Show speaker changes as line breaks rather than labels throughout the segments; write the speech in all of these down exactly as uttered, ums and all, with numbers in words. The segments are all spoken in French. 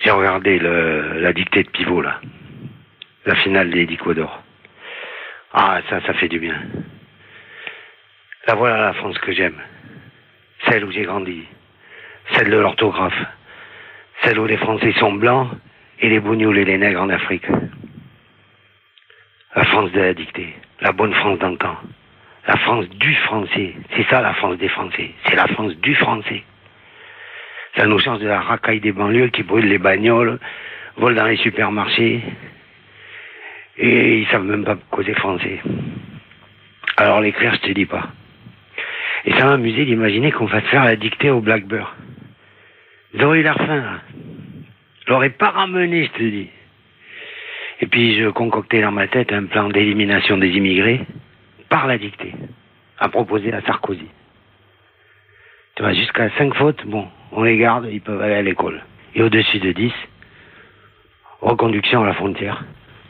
J'ai regardé le, la dictée de pivot, là. La finale des Dico d'Or. Ah, ça, ça fait du bien. Là, voilà la France que j'aime. Celle où j'ai grandi. Celle de l'orthographe. Celle où les Français sont blancs et les bougnoules et les nègres en Afrique. La France de la dictée. La bonne France d'antan. La France du français. C'est ça la France des Français. C'est la France du français. Ça nous change de la racaille des banlieues qui brûlent les bagnoles, volent dans les supermarchés. Et ils savent même pas causer français. Alors l'écrire, je te dis pas. Et ça m'a amusé d'imaginer qu'on fasse faire la dictée au Blackbird. Ils auraient eu l'air fin, là. Je l'aurais pas ramené, je te dis. Et puis je concoctais dans ma tête un plan d'élimination des immigrés par la dictée, à proposer à Sarkozy. Tu vois, jusqu'à cinq fautes, bon, on les garde, ils peuvent aller à l'école. Et au-dessus de dix, reconduction à la frontière.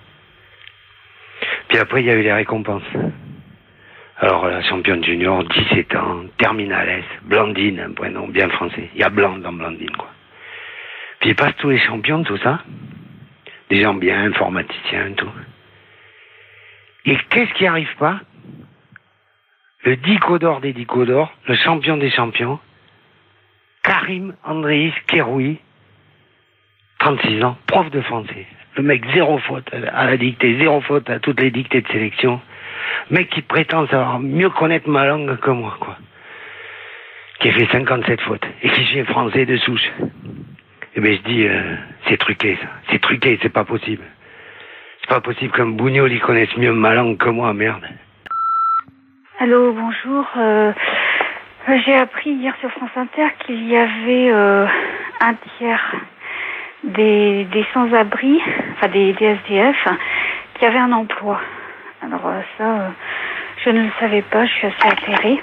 Puis après, il y a eu les récompenses. Alors, la championne junior, dix-sept ans, terminale S, Blandine, un prénom bien français. Il y a blanc dans Blandine, quoi. Puis ils passent tous les champions, tout ça. Des gens bien, informaticiens, tout. Et qu'est-ce qui arrive pas? Le Dico d'Or des Dico d'Or, le champion des champions, Karim Andreis Keroui, trente-six ans, prof de français. Le mec, zéro faute à la dictée, zéro faute à toutes les dictées de sélection. Mec qui prétend savoir mieux connaître ma langue que moi, quoi. Qui a fait cinquante-sept fautes et qui fait français de souche. Eh bien, je dis, euh, c'est truqué, ça. C'est truqué, c'est pas possible. C'est pas possible qu'un bougnoul, il connaisse mieux ma langue que moi, merde.
Allô, bonjour. Euh, j'ai appris hier sur France Inter qu'il y avait euh, un tiers des, des sans-abri, enfin des, des S D F, qui avaient un emploi. Alors euh, ça, euh, je ne le savais pas, je suis assez atterrée.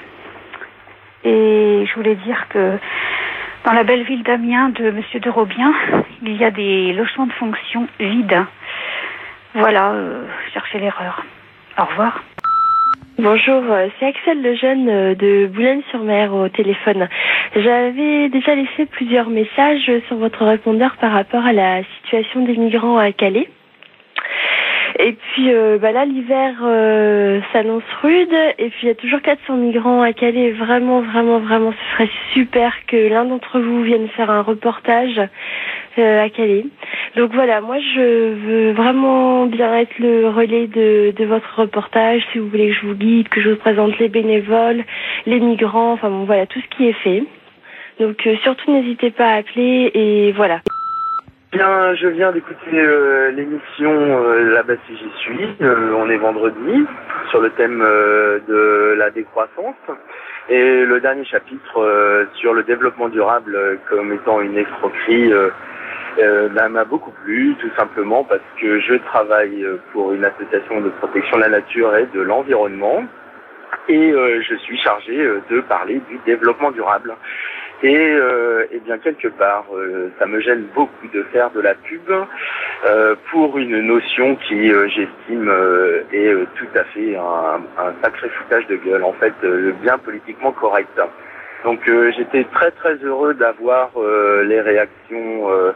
Et je voulais dire que dans la belle ville d'Amiens de Monsieur de Robien, il y a des logements de fonction vides. Voilà, euh, cherchez l'erreur. Au revoir.
Bonjour, c'est Axel Lejeune de Boulogne-sur-Mer au téléphone. J'avais déjà laissé plusieurs messages sur votre répondeur par rapport à la situation des migrants à Calais. Et puis euh, bah là, l'hiver euh, s'annonce rude. Et puis il y a toujours quatre cents migrants à Calais. Vraiment, vraiment, vraiment, ce serait super que l'un d'entre vous vienne faire un reportage euh, à Calais. Donc voilà, moi je veux vraiment bien être le relais de, de votre reportage. Si vous voulez que je vous guide, que je vous présente les bénévoles, les migrants, enfin bon voilà, tout ce qui est fait. Donc euh, surtout n'hésitez pas à appeler et voilà.
Bien, je viens d'écouter euh, l'émission euh, Là-bas si j'y suis. Euh, on est vendredi sur le thème euh, de la décroissance et le dernier chapitre euh, sur le développement durable euh, comme étant une escroquerie euh, euh, bah, m'a beaucoup plu, tout simplement parce que je travaille pour une association de protection de la nature et de l'environnement et euh, je suis chargé euh, de parler du développement durable. Et, euh, et bien quelque part, euh, ça me gêne beaucoup de faire de la pub euh, pour une notion qui, euh, j'estime, euh, est euh, tout à fait un, un sacré foutage de gueule, en fait, euh, bien politiquement correct. Donc euh, j'étais très très heureux d'avoir euh, les réactions, euh,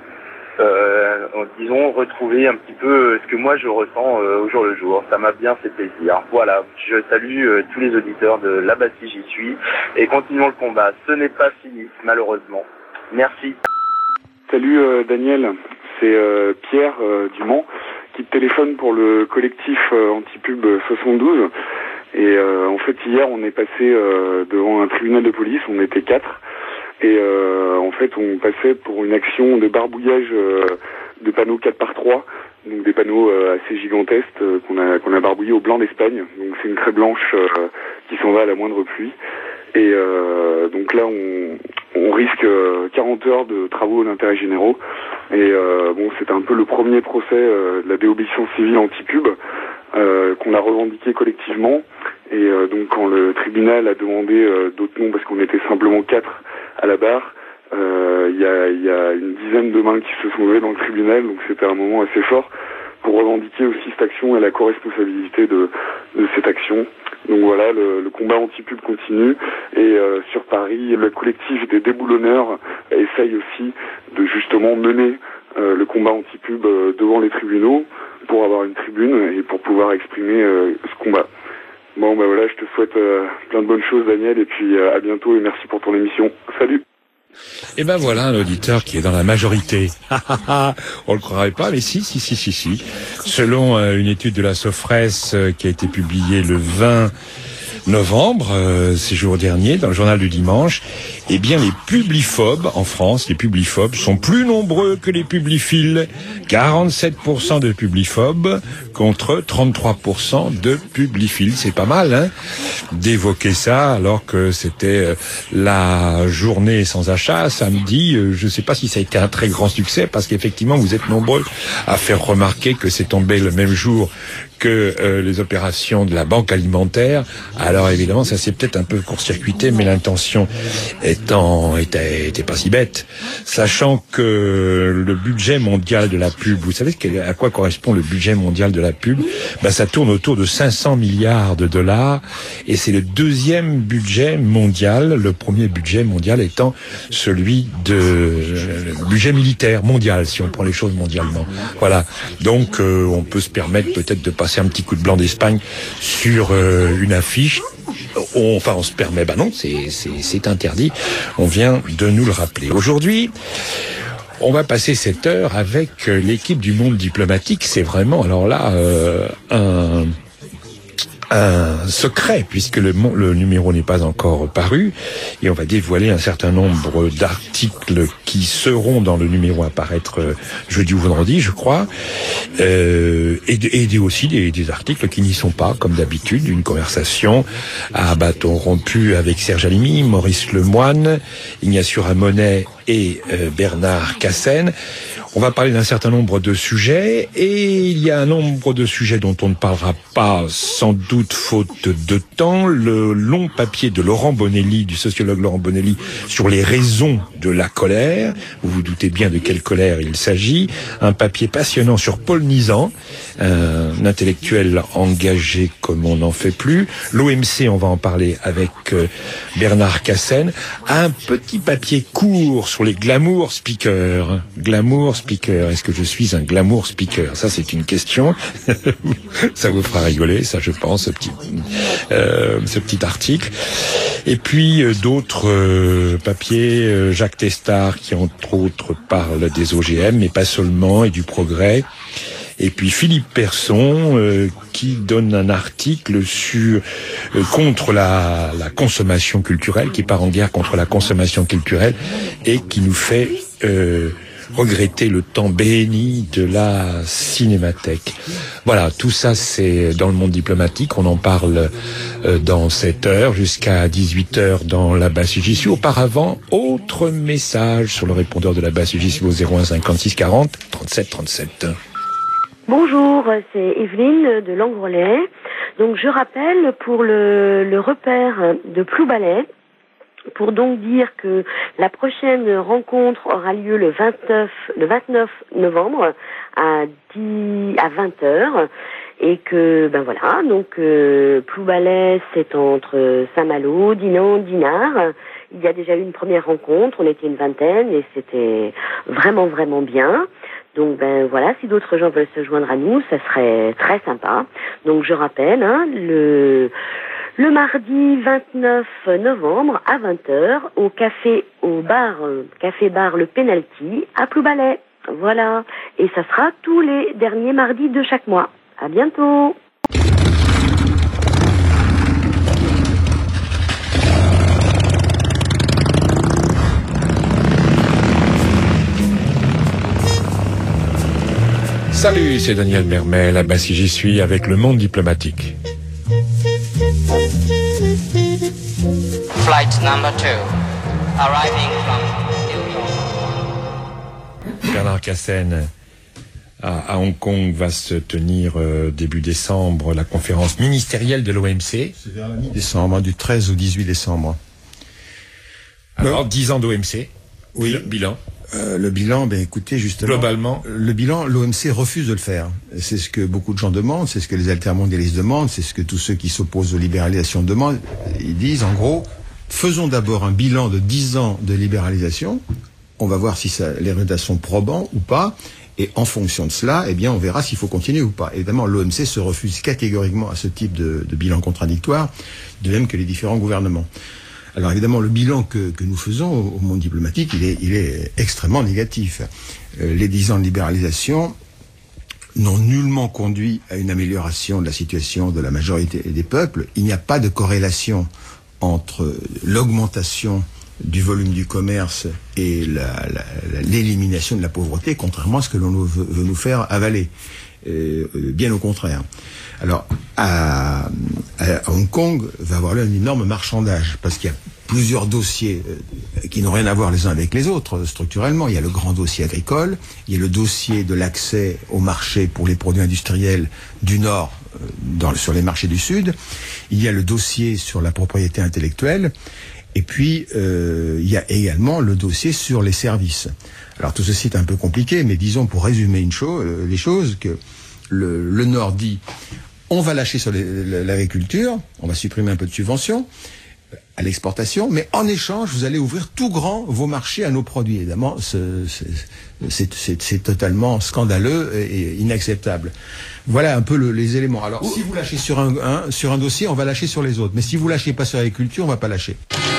euh, disons, retrouver un petit peu ce que moi je ressens euh, au jour le jour. Ça m'a bien fait plaisir. Voilà, je salue euh, tous les auditeurs de Là-bas si j'y suis et continuons le combat. Ce n'est pas fini, malheureusement. Merci.
Salut euh, Daniel, c'est euh, Pierre euh, Dumont qui te téléphone pour le collectif euh, Antipub soixante-douze. Et euh, en fait hier on est passé euh, devant un tribunal de police, on était quatre. Et euh, en fait, on passait pour une action de barbouillage euh, de panneaux quatre par trois, donc des panneaux euh, assez gigantesques euh, qu'on a qu'on a barbouillés au blanc d'Espagne. Donc c'est une craie blanche euh, qui s'en va à la moindre pluie. Et euh, donc là, on, on risque euh, quarante heures de travaux d'intérêt généraux. Et euh, bon, c'était un peu le premier procès euh, de la désobéissance civile anti-pub euh, qu'on a revendiqué collectivement. Et euh, donc quand le tribunal a demandé euh, d'autres noms, parce qu'on était simplement quatre à la barre, il euh, y, a, y a une dizaine de mains qui se sont levées dans le tribunal, donc c'était un moment assez fort pour revendiquer aussi cette action et la co-responsabilité de, de cette action. Donc voilà, le, le combat anti-pub continue et euh, sur Paris, le collectif des déboulonneurs essaye aussi de justement mener euh, le combat anti-pub euh, devant les tribunaux pour avoir une tribune et pour pouvoir exprimer euh, ce combat. Bon, ben voilà, je te souhaite euh, plein de bonnes choses, Daniel, et puis euh, à bientôt et merci pour ton émission. Salut.
Et ben voilà un auditeur qui est dans la majorité. On le croirait pas, mais si, si, si, si, si. Selon euh, une étude de la Sofres euh, qui a été publiée le vingt novembre, euh, ces jours derniers, dans le journal du dimanche, eh bien les publiphobes en France, les publiphobes sont plus nombreux que les publiphiles. quarante-sept pour cent de publiphobes contre trente-trois pour cent de publiphiles. C'est pas mal, hein, d'évoquer ça alors que c'était euh, la journée sans achat samedi. Euh, je sais pas si ça a été un très grand succès parce qu'effectivement vous êtes nombreux à faire remarquer que c'est tombé le même jour que euh, les opérations de la banque alimentaire. Alors évidemment, ça s'est peut-être un peu court-circuité, mais l'intention étant était, était pas si bête. Sachant que le budget mondial de la pub, vous savez à quoi correspond le budget mondial de la pub? Ben, ça tourne autour de cinq cents milliards de dollars, et c'est le deuxième budget mondial, le premier budget mondial étant celui de le budget militaire mondial, si on prend les choses mondialement. Voilà. Donc, euh, on peut se permettre peut-être de passer un petit coup de blanc d'Espagne sur euh, une affiche. On, enfin, on se permet, bah non, c'est, c'est, c'est interdit. On vient de nous le rappeler. Aujourd'hui, on va passer cette heure avec l'équipe du Monde diplomatique. C'est vraiment, alors là, euh, un... un secret, puisque le, le numéro n'est pas encore paru, et on va dévoiler un certain nombre d'articles qui seront dans le numéro à paraître jeudi ou vendredi, je crois, euh, et, et aussi des, des articles qui n'y sont pas, comme d'habitude, une conversation à bâton rompu avec Serge Halimi, Maurice Lemoine, Ignacio Ramonet et euh, Bernard Cassen. On va parler d'un certain nombre de sujets, et il y a un nombre de sujets dont on ne parlera pas, sans doute faute de temps. Le long papier de Laurent Bonelli, du sociologue Laurent Bonelli, sur les raisons de la colère. Vous vous doutez bien de quelle colère il s'agit. Un papier passionnant sur Paul Nizan, un intellectuel engagé comme on n'en fait plus. L'O M C, on va en parler avec Bernard Cassen. Un petit papier court sur les glamour speakers. Glamour speaker. Est-ce que je suis un glamour speaker? Ça, c'est une question. Ça vous fera rigoler, ça, je pense, ce petit, euh, ce petit article. Et puis, euh, d'autres euh, papiers, euh, Jacques Testard, qui, entre autres, parle des O G M, mais pas seulement, et du progrès. Et puis Philippe Persson euh, qui donne un article sur euh, contre la, la consommation culturelle, qui part en guerre contre la consommation culturelle et qui nous fait euh, regretter le temps béni de la cinémathèque. Voilà, tout ça c'est dans le monde diplomatique. On en parle euh, dans cette heure jusqu'à dix-huit heures dans la basse J S U. Auparavant, autre message sur le répondeur de la basse J S U au zéro un cinquante-six quarante trente-sept trente-sept.
Bonjour, c'est Evelyne de Langrelais. Donc je rappelle pour le, le repère de Ploubalay, pour donc dire que la prochaine rencontre aura lieu le vingt-neuf, le vingt-neuf novembre à dix, à vingt heures, et que ben voilà, donc euh, Ploubalay c'est entre Saint-Malo, Dinan, Dinard. Il y a déjà eu une première rencontre, on était une vingtaine et c'était vraiment vraiment bien. Donc ben voilà, si d'autres gens veulent se joindre à nous, ça serait très sympa. Donc je rappelle, hein, le le mardi vingt-neuf novembre à vingt heures au café au bar café bar Le Penalty à Ploubalay. Voilà, et ça sera tous les derniers mardis de chaque mois. À bientôt.
Salut, c'est Daniel Mermel, à Bassi j'y suis avec le monde diplomatique.
Flight number two, arriving from New York.
Bernard Cassen, à, à Hong Kong, va se tenir euh, début décembre la conférence ministérielle de l'O M C.
C'est vers la mi-décembre, du treize au dix-huit décembre.
Alors, dix ans d'O M C.
Oui.
Le bilan.
Euh, le bilan, ben écoutez, justement,
globalement,
le bilan, l'O M C refuse de le faire. C'est ce que beaucoup de gens demandent, c'est ce que les altermondialistes demandent, c'est ce que tous ceux qui s'opposent aux libéralisations demandent. Ils disent, en gros, faisons d'abord un bilan de dix ans de libéralisation, on va voir si ça, les résultats sont probants ou pas, et en fonction de cela, eh bien, on verra s'il faut continuer ou pas. Évidemment, l'O M C se refuse catégoriquement à ce type de, de bilan contradictoire, de même que les différents gouvernements. Alors évidemment, le bilan que, que nous faisons au, au monde diplomatique, il est, il est extrêmement négatif. Euh, les dix ans de libéralisation n'ont nullement conduit à une amélioration de la situation de la majorité des peuples. Il n'y a pas de corrélation entre l'augmentation du volume du commerce et la, la, l'élimination de la pauvreté, contrairement à ce que l'on veut, veut nous faire avaler. Euh, bien au contraire. Alors, à, à Hong Kong va avoir là un énorme marchandage, parce qu'il y a plusieurs dossiers euh, qui n'ont rien à voir les uns avec les autres, structurellement. Il y a le grand dossier agricole, il y a le dossier de l'accès au marché pour les produits industriels du Nord, euh, dans, sur les marchés du Sud. Il y a le dossier sur la propriété intellectuelle. Et puis, euh, il y a également le dossier sur les services. Alors, tout ceci est un peu compliqué, mais disons, pour résumer une chose, euh, les choses, que le, le Nord dit, on va lâcher sur les, l'agriculture, on va supprimer un peu de subventions à l'exportation, mais en échange, vous allez ouvrir tout grand vos marchés à nos produits. Évidemment, c'est, c'est, c'est, c'est totalement scandaleux et inacceptable. Voilà un peu le, les éléments. Alors, si vous lâchez sur un, un, sur un dossier, on va lâcher sur les autres. Mais si vous lâchez pas sur l'agriculture, on va pas lâcher.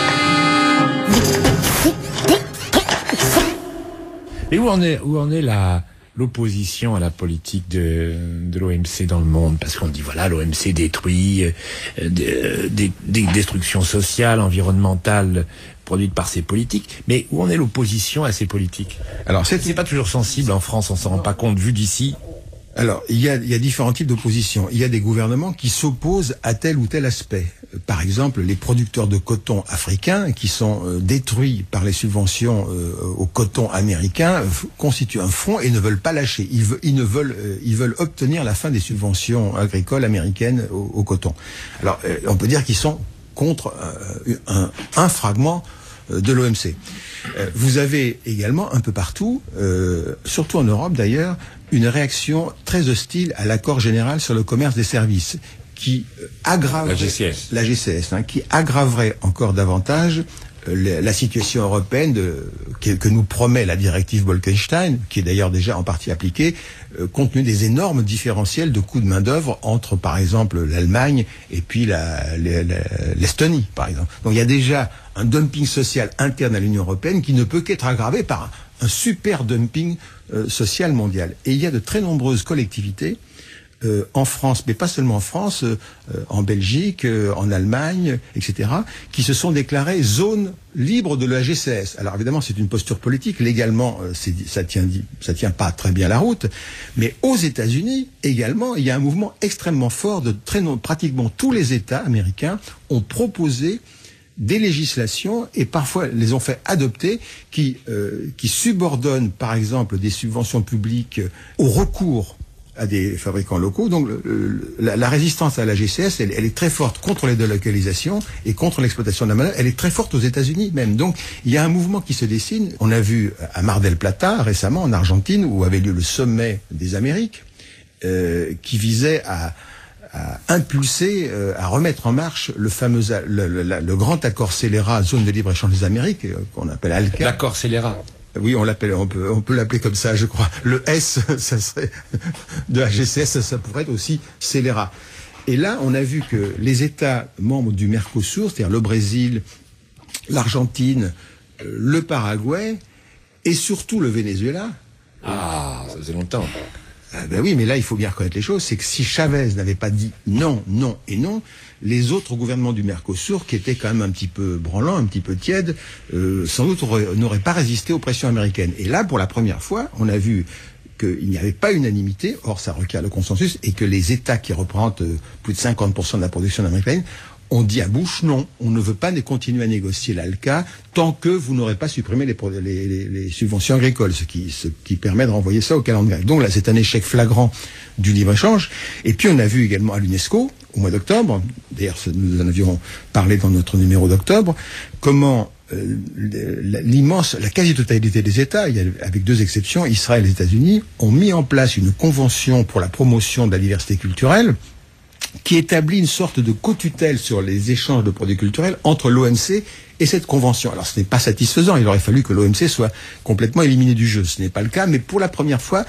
Et où en est, où en est la, l'opposition à la politique de, de l'O M C dans le monde? Parce qu'on dit, voilà, l'O M C détruit, euh, des, des, des destructions sociales, environnementales, produites par ces politiques. Mais où en est l'opposition à ces politiques? Alors, c'est, c'est pas toujours sensible en France, on s'en rend pas compte, vu d'ici.
Alors, il y a, il y a différents types d'opposition. Il y a des gouvernements qui s'opposent à tel ou tel aspect. Par exemple, les producteurs de coton africains, qui sont euh, détruits par les subventions euh, au coton américain, f- constituent un front et ne veulent pas lâcher. Ils, ve- ils ne veulent, euh, ils veulent obtenir la fin des subventions agricoles américaines au, au coton. Alors, euh, on peut dire qu'ils sont contre euh, un, un fragment euh, de l'O M C. Euh, vous avez également un peu partout, euh, surtout en Europe d'ailleurs, une réaction très hostile à l'accord général sur le commerce des services, qui euh, aggrave
la G C S,
la G C S, hein, qui aggraverait encore davantage euh, la, la situation européenne de, que, que nous promet la directive Bolkestein, qui est d'ailleurs déjà en partie appliquée, euh, compte tenu des énormes différentiels de coûts de main d'œuvre entre, par exemple, l'Allemagne et puis la, la, la, l'Estonie, par exemple. Donc il y a déjà un dumping social interne à l'Union européenne qui ne peut qu'être aggravé par un, un super dumping euh, social mondial. Et il y a de très nombreuses collectivités euh, en France, mais pas seulement en France, euh, en Belgique, euh, en Allemagne, et cetera, qui se sont déclarées zones libres de la G C S. Alors évidemment, c'est une posture politique. Légalement, euh, c'est, ça tient, ça tient pas très bien la route. Mais aux États-Unis, également, il y a un mouvement extrêmement fort de très non, pratiquement tous les États américains ont proposé des législations, et parfois les ont fait adopter, qui, euh, qui subordonnent, par exemple, des subventions publiques au recours à des fabricants locaux. Donc le, le, la, la résistance à la G C S, elle, elle est très forte contre les délocalisations et contre l'exploitation de la main-d'œuvre. Elle est très forte aux États-Unis même. Donc il y a un mouvement qui se dessine. On a vu à Mar del Plata récemment en Argentine, où avait lieu le sommet des Amériques, euh, qui visait à à impulser, euh, à remettre en marche le fameux, le, le, le grand accord scélérat, zone de libre-échange des Amériques, euh, qu'on appelle ALCA.
L'accord scélérat.
Oui, on l'appelle, on peut, on peut l'appeler comme ça, je crois. Le S, ça serait, de la G C S, ça, ça pourrait être aussi scélérat. Et là, on a vu que les États membres du Mercosur, c'est-à-dire le Brésil, l'Argentine, le Paraguay, et surtout le Venezuela.
Ah, ça faisait longtemps.
Ah ben oui, mais là, il faut bien reconnaître les choses. C'est que si Chavez n'avait pas dit non, non et non, les autres gouvernements du Mercosur, qui étaient quand même un petit peu branlants, un petit peu tièdes, euh, sans doute auraient, n'auraient pas résisté aux pressions américaines. Et là, pour la première fois, on a vu qu'il n'y avait pas unanimité, or ça requiert le consensus, et que les États qui représentent euh, plus de cinquante pour cent de la production américaine ont dit à Bush, non, on ne veut pas continuer à négocier l'ALCA tant que vous n'aurez pas supprimé les, les, les, les subventions agricoles, ce qui, ce qui permet de renvoyer ça au calendrier. Donc là, c'est un échec flagrant du libre-échange. Et puis on a vu également à l'UNESCO, au mois d'octobre, d'ailleurs nous en avions parlé dans notre numéro d'octobre, comment euh, l'immense, la quasi-totalité des États, il y a, avec deux exceptions, Israël et les États-Unis, ont mis en place une convention pour la promotion de la diversité culturelle, qui établit une sorte de co-tutelle sur les échanges de produits culturels entre l'O M C et cette convention. Alors ce n'est pas satisfaisant, il aurait fallu que l'O M C soit complètement éliminé du jeu. Ce n'est pas le cas, mais pour la première fois,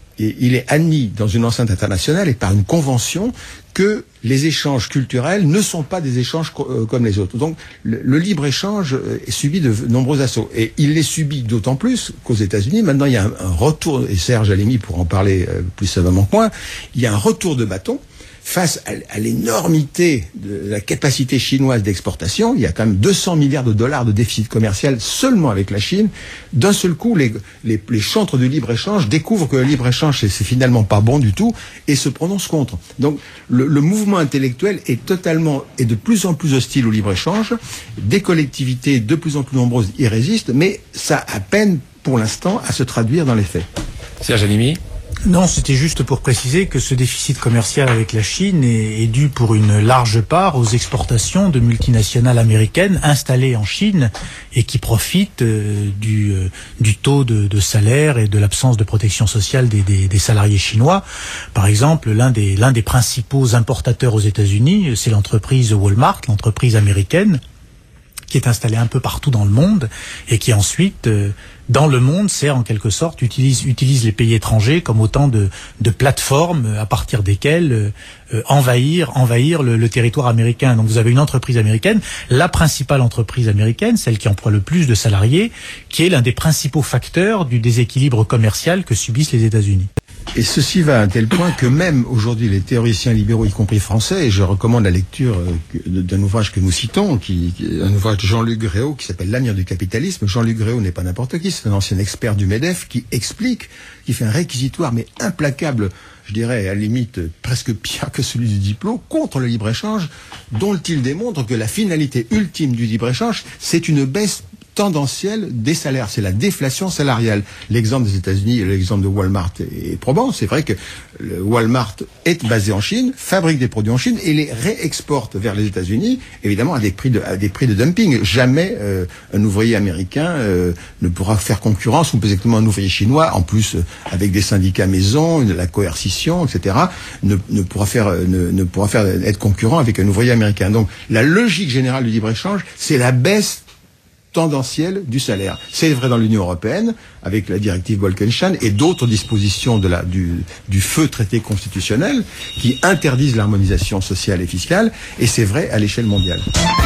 il est admis dans une enceinte internationale et par une convention que les échanges culturels ne sont pas des échanges co- comme les autres. Donc le, le libre-échange est subi de nombreux assauts. Et il les subit d'autant plus qu'aux États-Unis, maintenant il y a un, un retour, et Serge Alimi pourra en parler euh, plus savamment que moi, il y a un retour de bâton face à, à l'énormité de la capacité chinoise d'exportation. Il y a quand même deux cents milliards de dollars de déficit commercial seulement avec la Chine. D'un seul coup, les, les, les chantres du libre-échange découvrent que le libre-échange, c'est, c'est finalement pas bon du tout et se prononcent contre. Donc, le, le mouvement intellectuel est totalement et de plus en plus hostile au libre-échange. Des collectivités de plus en plus nombreuses y résistent, mais ça a à peine, pour l'instant, à se traduire dans les faits.
Serge Alimi ?
Non, c'était juste pour préciser que ce déficit commercial avec la Chine est, est dû pour une large part aux exportations de multinationales américaines installées en Chine et qui profitent euh, du, euh, du taux de, de salaire et de l'absence de protection sociale des, des, des salariés chinois. Par exemple, l'un des, l'un des principaux importateurs aux États-Unis, c'est l'entreprise Walmart, l'entreprise américaine, qui est installée un peu partout dans le monde et qui ensuite, euh, dans le monde, sert en quelque sorte, utilise, utilise les pays étrangers comme autant de, de plateformes à partir desquelles euh, envahir, envahir le, le territoire américain. Donc vous avez une entreprise américaine, la principale entreprise américaine, celle qui emploie le plus de salariés, qui est l'un des principaux facteurs du déséquilibre commercial que subissent les États-Unis.
Et ceci va à un tel point que même aujourd'hui les théoriciens libéraux, y compris français, et je recommande la lecture d'un ouvrage que nous citons, qui, un ouvrage de Jean-Luc Gréau qui s'appelle L'avenir du capitalisme. Jean-Luc Gréau n'est pas n'importe qui, c'est un ancien expert du MEDEF qui explique, qui fait un réquisitoire mais implacable, je dirais à la limite presque pire que celui du diplôme, contre le libre-échange, dont il démontre que la finalité ultime du libre-échange, c'est une baisse tendancielle des salaires, c'est la déflation salariale. L'exemple des États-Unis, l'exemple de Walmart est probant. C'est vrai que le Walmart est basé en Chine, fabrique des produits en Chine et les réexporte vers les États-Unis, évidemment à des prix de, à des prix de dumping. Jamais euh, un ouvrier américain euh, ne pourra faire concurrence, ou exactement un ouvrier chinois, en plus euh, avec des syndicats maison, la coercition, et cetera, ne, ne pourra faire, ne, ne pourra faire être concurrent avec un ouvrier américain. Donc la logique générale du libre-échange, c'est la baisse tendancielle du salaire. C'est vrai dans l'Union européenne, avec la directive Bolkestein et d'autres dispositions de la, du, du feu traité constitutionnel qui interdisent l'harmonisation sociale et fiscale, et c'est vrai à l'échelle mondiale.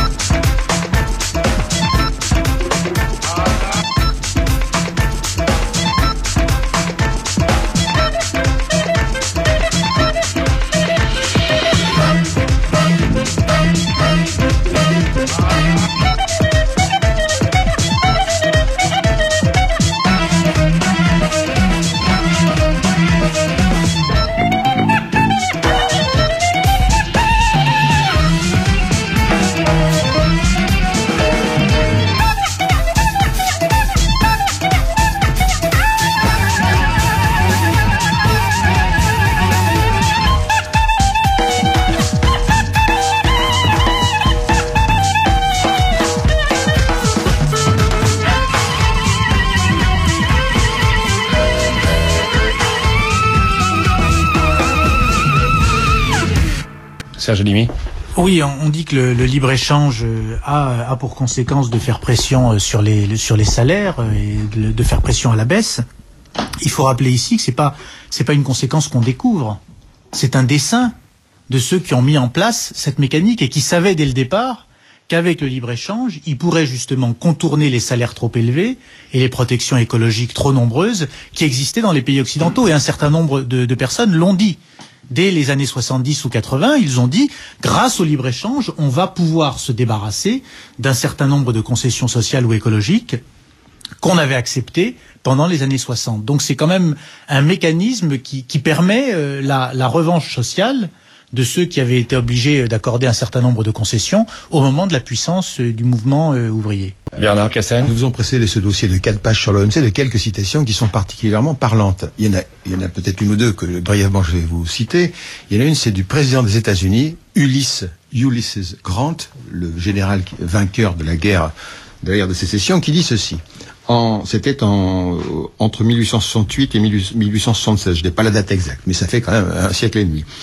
Serge Alimi.
Oui, on dit que le, le libre-échange a, a pour conséquence de faire pression sur les, sur les salaires et de, de faire pression à la baisse. Il faut rappeler ici que c'est pas, c'est pas une conséquence qu'on découvre. C'est un dessein de ceux qui ont mis en place cette mécanique et qui savaient dès le départ qu'avec le libre-échange, ils pourraient justement contourner les salaires trop élevés et les protections écologiques trop nombreuses qui existaient dans les pays occidentaux. Et un certain nombre de, de personnes l'ont dit. Dès les années soixante-dix ou quatre-vingts, ils ont dit, grâce au libre-échange, on va pouvoir se débarrasser d'un certain nombre de concessions sociales ou écologiques qu'on avait acceptées pendant les années soixante. Donc c'est quand même un mécanisme qui, qui permet euh, la, la revanche sociale de ceux qui avaient été obligés d'accorder un certain nombre de concessions au moment de la puissance du mouvement euh, ouvrier.
Bernard Cassen.
Nous faisons précéder ce dossier de quatre pages sur l'O M C de quelques citations qui sont particulièrement parlantes. Il y en a, il y en a peut-être une ou deux que brièvement je vais vous citer. Il y en a une, c'est du président des États-Unis, Ulysse, Ulysses Grant, le général vainqueur de la guerre, de la guerre de sécession, qui dit ceci. En, c'était en, entre mille huit cent soixante-huit et mille huit cent soixante-seize. Je n'ai pas la date exacte, mais ça fait quand même un siècle et demi.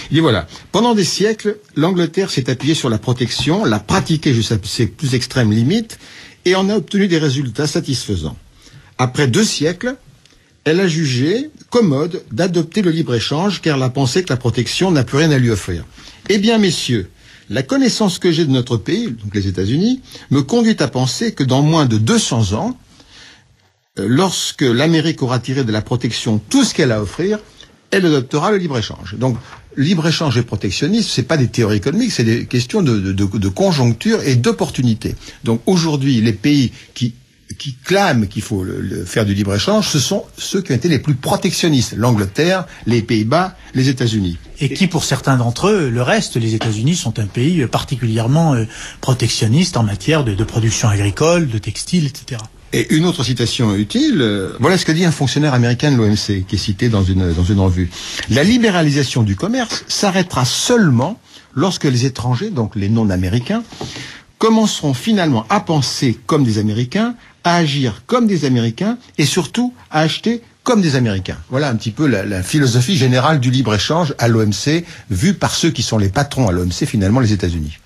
Il dit voilà, pendant des siècles, l'Angleterre s'est appuyée sur la protection, l'a pratiquée jusqu'à ses plus extrêmes limites, et en a obtenu des résultats satisfaisants. Après deux siècles, elle a jugé commode d'adopter le libre-échange, car elle a pensé que la protection n'a plus rien à lui offrir. Eh bien, messieurs, la connaissance que j'ai de notre pays, donc les États-Unis, me conduit à penser que dans moins de deux cents ans, lorsque l'Amérique aura tiré de la protection tout ce qu'elle a à offrir, elle adoptera le libre-échange. Donc, libre-échange et protectionnisme, c'est pas des théories économiques, c'est des questions de, de, de, de conjoncture et d'opportunité. Donc, aujourd'hui, les pays qui qui clament qu'il faut le, le faire du libre-échange, ce sont ceux qui ont été les plus protectionnistes. L'Angleterre, les Pays-Bas, les États-Unis.
Et qui, pour certains d'entre eux, le reste, les États-Unis sont un pays particulièrement euh, protectionniste en matière de, de production agricole, de textile, et cetera.
Et une autre citation utile, euh, voilà ce que dit un fonctionnaire américain de l'O M C, qui est cité dans une, dans une revue. La libéralisation du commerce s'arrêtera seulement lorsque les étrangers, donc les non-américains, commenceront finalement à penser comme des Américains, à agir comme des Américains et surtout à acheter comme des Américains. Voilà un petit peu la, la philosophie générale du libre-échange à l'O M C, vue par ceux qui sont les patrons à l'O M C, finalement les États-Unis.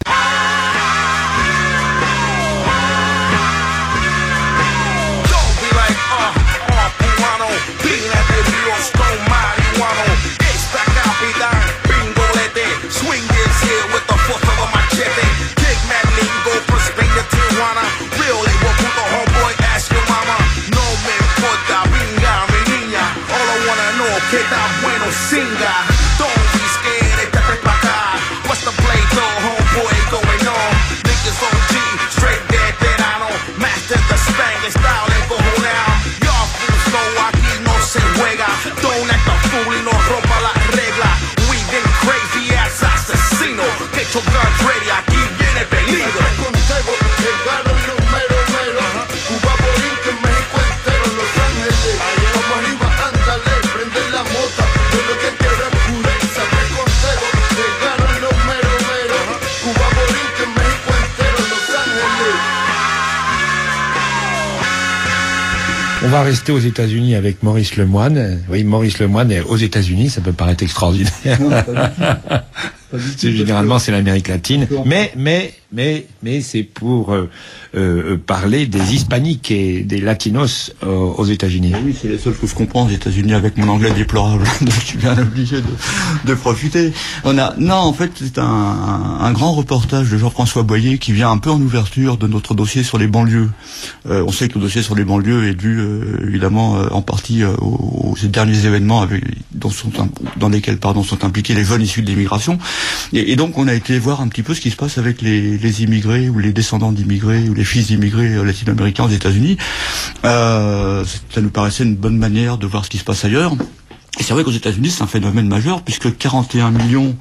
On va rester aux États-Unis avec Maurice Lemoine. Oui, Maurice Lemoine aux États-Unis, ça peut paraître extraordinaire. Non, pas du tout. C'est généralement c'est l'Amérique latine, mais mais mais mais c'est pour euh, euh, parler des hispaniques et des latinos euh, aux États-Unis.
Oui, c'est les seuls que je comprends aux États-Unis avec mon anglais déplorable, donc je suis bien obligé de, de profiter. On a non, en fait, c'est un, un grand reportage de Jean-François Boyer qui vient un peu en ouverture de notre dossier sur les banlieues. Euh, on sait que le dossier sur les banlieues est dû euh, évidemment euh, en partie euh, aux, aux derniers événements avec, dont sont, dans lesquels pardon sont impliqués les jeunes issus de l'immigration. Et, et donc on a été voir un petit peu ce qui se passe avec les, les immigrés ou les descendants d'immigrés ou les fils d'immigrés latino-américains aux États-Unis. Euh, ça nous paraissait une bonne manière de voir ce qui se passe ailleurs. Et c'est vrai qu'aux États-Unis, c'est un phénomène majeur, puisque quarante et un millions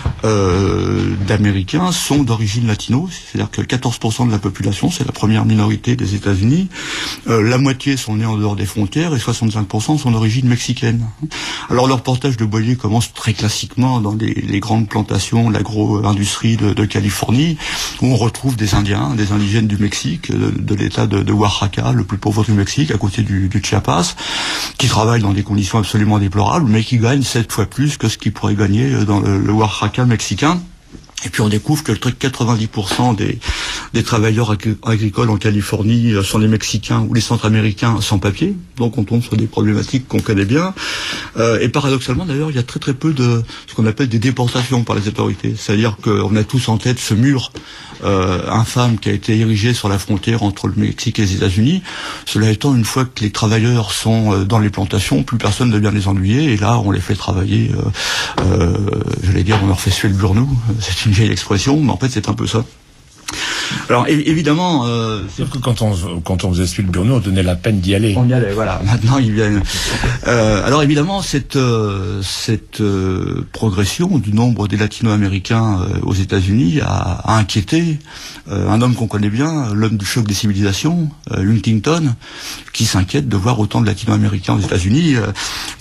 euh, d'Américains sont d'origine latino, c'est-à-dire que quatorze pour cent de la population, c'est la première minorité des États-Unis. Euh, la moitié sont nés en dehors des frontières et soixante-cinq pour cent sont d'origine mexicaine. Alors le reportage de Boyer commence très classiquement dans les, les grandes plantations, l'agro-industrie de, de Californie, où on retrouve des Indiens, des indigènes du Mexique, de, de l'État de, de Oaxaca, le plus pauvre du Mexique, à côté du, du Chiapas, qui travaillent dans des conditions absolument déplorables, mais qui gagne sept fois plus que ce qu'il pourrait gagner dans le, le Oaxaca mexicain. Et puis on découvre que le truc quatre-vingt-dix pour cent des, des travailleurs agri- agricoles en Californie sont les Mexicains ou les Centra-Américains sans papier. Donc on tombe sur des problématiques qu'on connaît bien. Euh, et paradoxalement d'ailleurs, il y a très très peu de ce qu'on appelle des déportations par les autorités. C'est-à-dire qu'on a tous en tête ce mur euh, infâme qui a été érigé sur la frontière entre le Mexique et les États-Unis. Cela étant, une fois que les travailleurs sont dans les plantations, plus personne ne vient les ennuyer. Et là, on les fait travailler, euh, euh, j'allais dire, on leur fait suer le burnou. C'est une vieille expression, mais en fait c'est un peu ça. Alors évidemment, euh,
sauf que quand on quand on faisait suer le burnou, on donnait la peine d'y aller.
On y allait, voilà. Maintenant ils viennent. Euh, alors évidemment cette euh, cette euh, progression du nombre des Latino-Américains euh, aux États-Unis a, a inquiété euh, un homme qu'on connaît bien, l'homme du choc des civilisations, euh, Huntington, qui s'inquiète de voir autant de Latino-Américains aux États-Unis. Euh,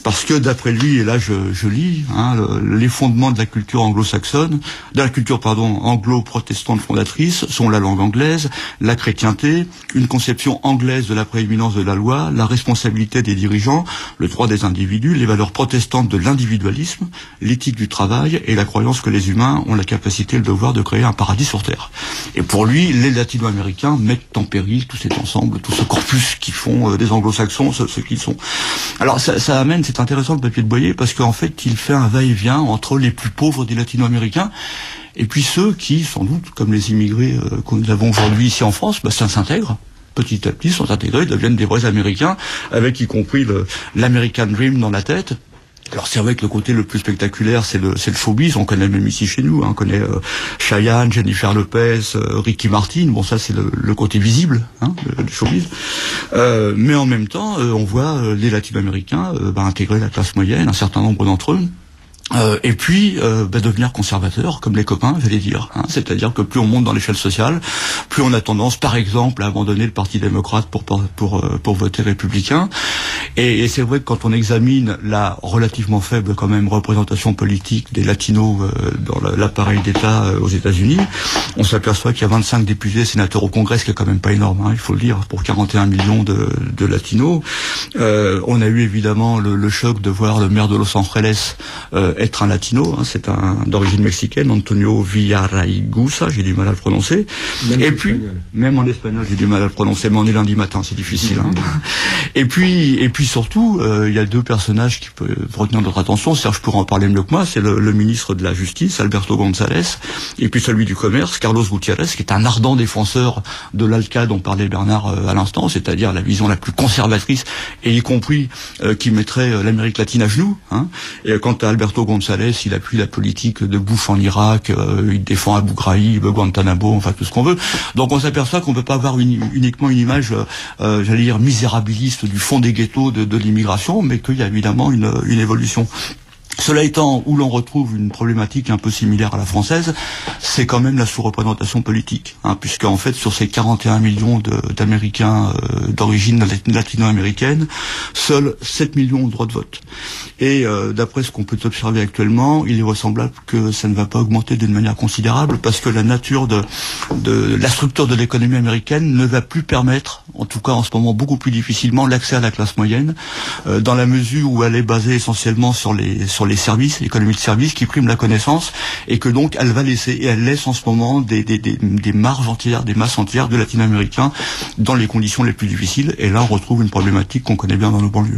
parce que d'après lui, et là je, je lis, hein, le, les fondements de la culture anglo-saxonne, de la culture pardon anglo-protestante fondatrice sont la langue anglaise, la chrétienté, une conception anglaise de la prééminence de la loi, la responsabilité des dirigeants, le droit des individus, les valeurs protestantes de l'individualisme, l'éthique du travail et la croyance que les humains ont la capacité et le devoir de créer un paradis sur Terre. Et pour lui, les latino-américains mettent en péril tout cet ensemble, tout ce corpus qui font euh, des anglo-saxons ce, ce qu'ils sont. Alors ça, ça amène, c'est intéressant le papier de Boyer, parce qu'en fait il fait un va-et-vient entre les plus pauvres des latino-américains et puis ceux qui, sans doute, comme les immigrés euh, que nous avons aujourd'hui ici en France, bah, ça s'intègre. Petit à petit, sont intégrés, deviennent des vrais Américains, avec y compris le, l'American Dream dans la tête. Alors c'est vrai que le côté le plus spectaculaire, c'est le, c'est le showbiz. On connaît même ici chez nous, hein. On connaît euh, Chayanne, Jennifer Lopez, euh, Ricky Martin. Bon, ça c'est le, le côté visible, hein, le, le showbiz. Euh, mais en même temps, euh, on voit euh, les Latino-Américains euh, bah, intégrer la classe moyenne, un certain nombre d'entre eux. Euh, et puis euh, bah, devenir conservateur, comme les copains, j'allais dire. Hein. C'est-à-dire que plus on monte dans l'échelle sociale, plus on a tendance, par exemple, à abandonner le Parti démocrate pour pour pour, euh, pour voter républicain. Et, et c'est vrai que quand on examine la relativement faible, quand même, représentation politique des latinos euh, dans l'appareil d'État euh, aux États-Unis, on s'aperçoit qu'il y a vingt-cinq députés, sénateurs au Congrès, ce qui est quand même pas énorme, hein, il faut le dire, pour quarante et un millions de, de latinos. Euh, on a eu évidemment le, le choc de voir le maire de Los Angeles euh, être un latino, hein, c'est un d'origine mexicaine, Antonio Villaraigosa, j'ai du mal à le prononcer. Même et puis, espagnol. Même en espagnol, j'ai du mal à le prononcer, mais on est lundi matin, c'est difficile. Hein. Et puis, et puis surtout, euh, il y a deux personnages qui peuvent retenir notre attention. Serge pourra en parler mieux que moi. C'est le, le ministre de la Justice, Alberto González, et puis celui du Commerce, Carlos Gutiérrez, qui est un ardent défenseur de l'ALCA dont parlait Bernard euh, à l'instant, c'est-à-dire la vision la plus conservatrice, et y compris euh, qui mettrait euh, l'Amérique latine à genoux. Hein. Et quant à Alberto González, il appuie la politique de Bush en Irak, euh, il défend Abu Ghraib, Guantanamo, enfin tout ce qu'on veut. Donc on s'aperçoit qu'on ne peut pas avoir une, uniquement une image, euh, j'allais dire, misérabiliste du fond des ghettos de, de l'immigration, mais qu'il y a évidemment une, une évolution. Cela étant, où l'on retrouve une problématique un peu similaire à la française, c'est quand même la sous-représentation politique, hein, puisque en fait sur ces quarante et un millions de, d'Américains euh, d'origine latino-américaine, seuls sept millions ont le droit de vote. Et euh, d'après ce qu'on peut observer actuellement, il est vraisemblable que ça ne va pas augmenter d'une manière considérable, parce que la nature de, de la structure de l'économie américaine ne va plus permettre, en tout cas en ce moment beaucoup plus difficilement, l'accès à la classe moyenne, euh, dans la mesure où elle est basée essentiellement sur les sur les services, l'économie de services qui prime la connaissance, et que donc elle va laisser, et elle laisse en ce moment des, des, des, des marges entières, des masses entières de latino-américains dans les conditions les plus difficiles, et là on retrouve une problématique qu'on connaît bien dans nos banlieues.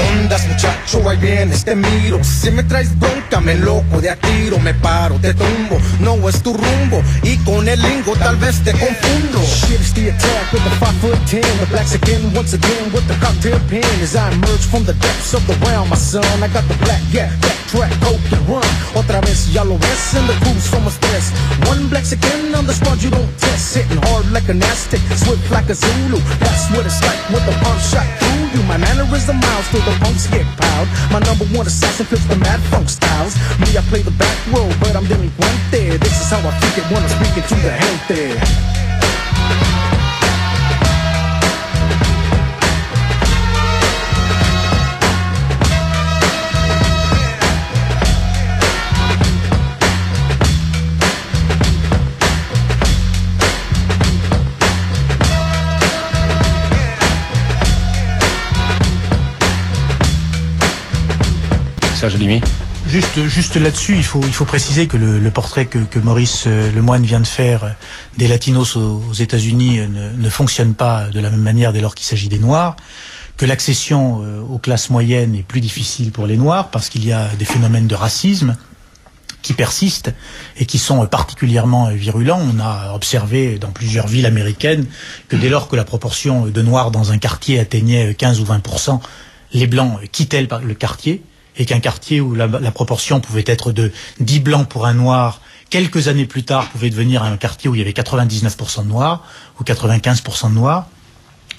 Track, coke and run. Otra vez ya lo ves in the cruise from a stress. One black skin on the spot you don't test. Hitting hard like an Aztec, swift like a Zulu. That's what it's like with the pump shot through you. My mannerism miles till the punks get piled. My number one assassin flips the mad funk styles. Me, I play the back row, but I'm delinquente. This is how I think it when I'm speaking to the gente.
Juste, juste là-dessus, il faut, il faut préciser que le, le portrait que, que Maurice euh, Lemoine vient de faire euh, des latinos aux, aux États-Unis euh, ne, ne fonctionne pas de la même manière dès lors qu'il s'agit des Noirs, que l'accession euh, aux classes moyennes est plus difficile pour les Noirs parce qu'il y a des phénomènes de racisme qui persistent et qui sont particulièrement virulents. On a observé dans plusieurs villes américaines que dès lors que la proportion de Noirs dans un quartier atteignait quinze ou vingt pour cent, les Blancs quittaient le, le quartier, et qu'un quartier où la, la proportion pouvait être de dix Blancs pour un Noir, quelques années plus tard pouvait devenir un quartier où il y avait quatre-vingt-dix-neuf pour cent de Noirs ou quatre-vingt-quinze pour cent de Noirs.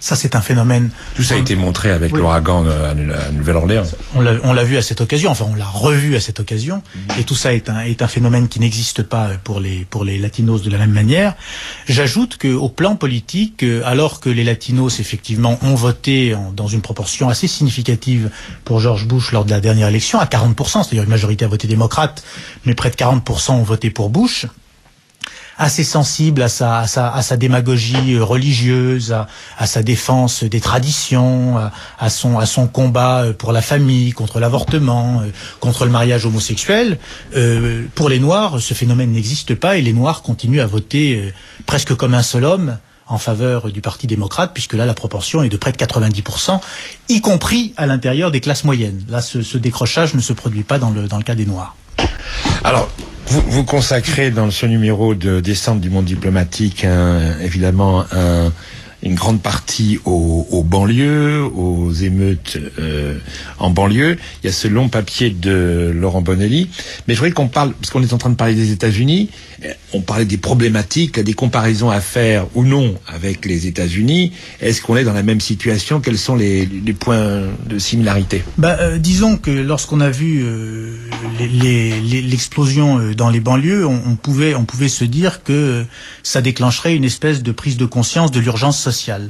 Ça, c'est un phénomène.
Tout ça a été montré avec oui. l'ouragan à Nouvelle-Orléans.
On l'a, on l'a vu à cette occasion, enfin on l'a revu à cette occasion, mmh. et tout ça est un, est un phénomène qui n'existe pas pour les, pour les latinos de la même manière. J'ajoute qu'au plan politique, alors que les latinos effectivement ont voté en, dans une proportion assez significative pour George Bush lors de la dernière élection, à quarante pour cent, c'est-à-dire une majorité a voté démocrate, mais près de quarante pour cent ont voté pour Bush, assez sensible à sa, à sa, à sa démagogie religieuse, à, à sa défense des traditions, à, à son, à son combat pour la famille, contre l'avortement, contre le mariage homosexuel. Euh, pour les Noirs, ce phénomène n'existe pas et les Noirs continuent à voter euh, presque comme un seul homme en faveur du Parti démocrate, puisque là, la proportion est de près de quatre-vingt-dix pour cent, y compris à l'intérieur des classes moyennes. Là, ce, ce décrochage ne se produit pas dans le, dans le cas des Noirs.
Alors, vous, vous consacrez dans ce numéro de décembre du Monde diplomatique, un, évidemment, un, une grande partie aux, aux banlieues, aux émeutes euh, en banlieue. Il y a ce long papier de Laurent Bonelli. Mais je voudrais qu'on parle, parce qu'on est en train de parler des États-Unis, on parlait des problématiques, des comparaisons à faire ou non avec les États-Unis. Est-ce qu'on est dans la même situation? Quels sont les, les points de similarité?
Bah, euh, disons que lorsqu'on a vu euh, les, les, les, l'explosion euh, dans les banlieues, on, on pouvait, on pouvait se dire que euh, ça déclencherait une espèce de prise de conscience de l'urgence sociale.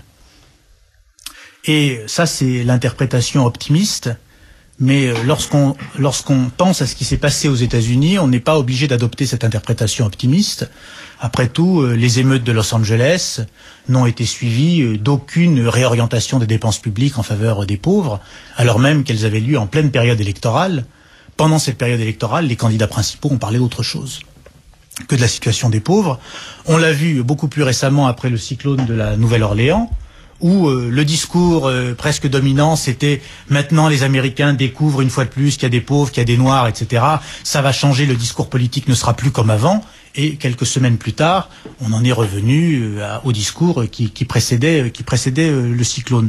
Et ça, c'est l'interprétation optimiste. Mais lorsqu'on lorsqu'on pense à ce qui s'est passé aux États-Unis, on n'est pas obligé d'adopter cette interprétation optimiste. Après tout, les émeutes de Los Angeles n'ont été suivies d'aucune réorientation des dépenses publiques en faveur des pauvres, alors même qu'elles avaient lieu en pleine période électorale. Pendant cette période électorale, les candidats principaux ont parlé d'autre chose que de la situation des pauvres. On l'a vu beaucoup plus récemment après le cyclone de la Nouvelle-Orléans, où euh, le discours euh, presque dominant, c'était maintenant les Américains découvrent une fois de plus qu'il y a des pauvres, qu'il y a des noirs, et cetera. Ça va changer, le discours politique ne sera plus comme avant. Et quelques semaines plus tard, on en est revenu euh, au discours qui, qui précédait, qui précédait euh, le cyclone.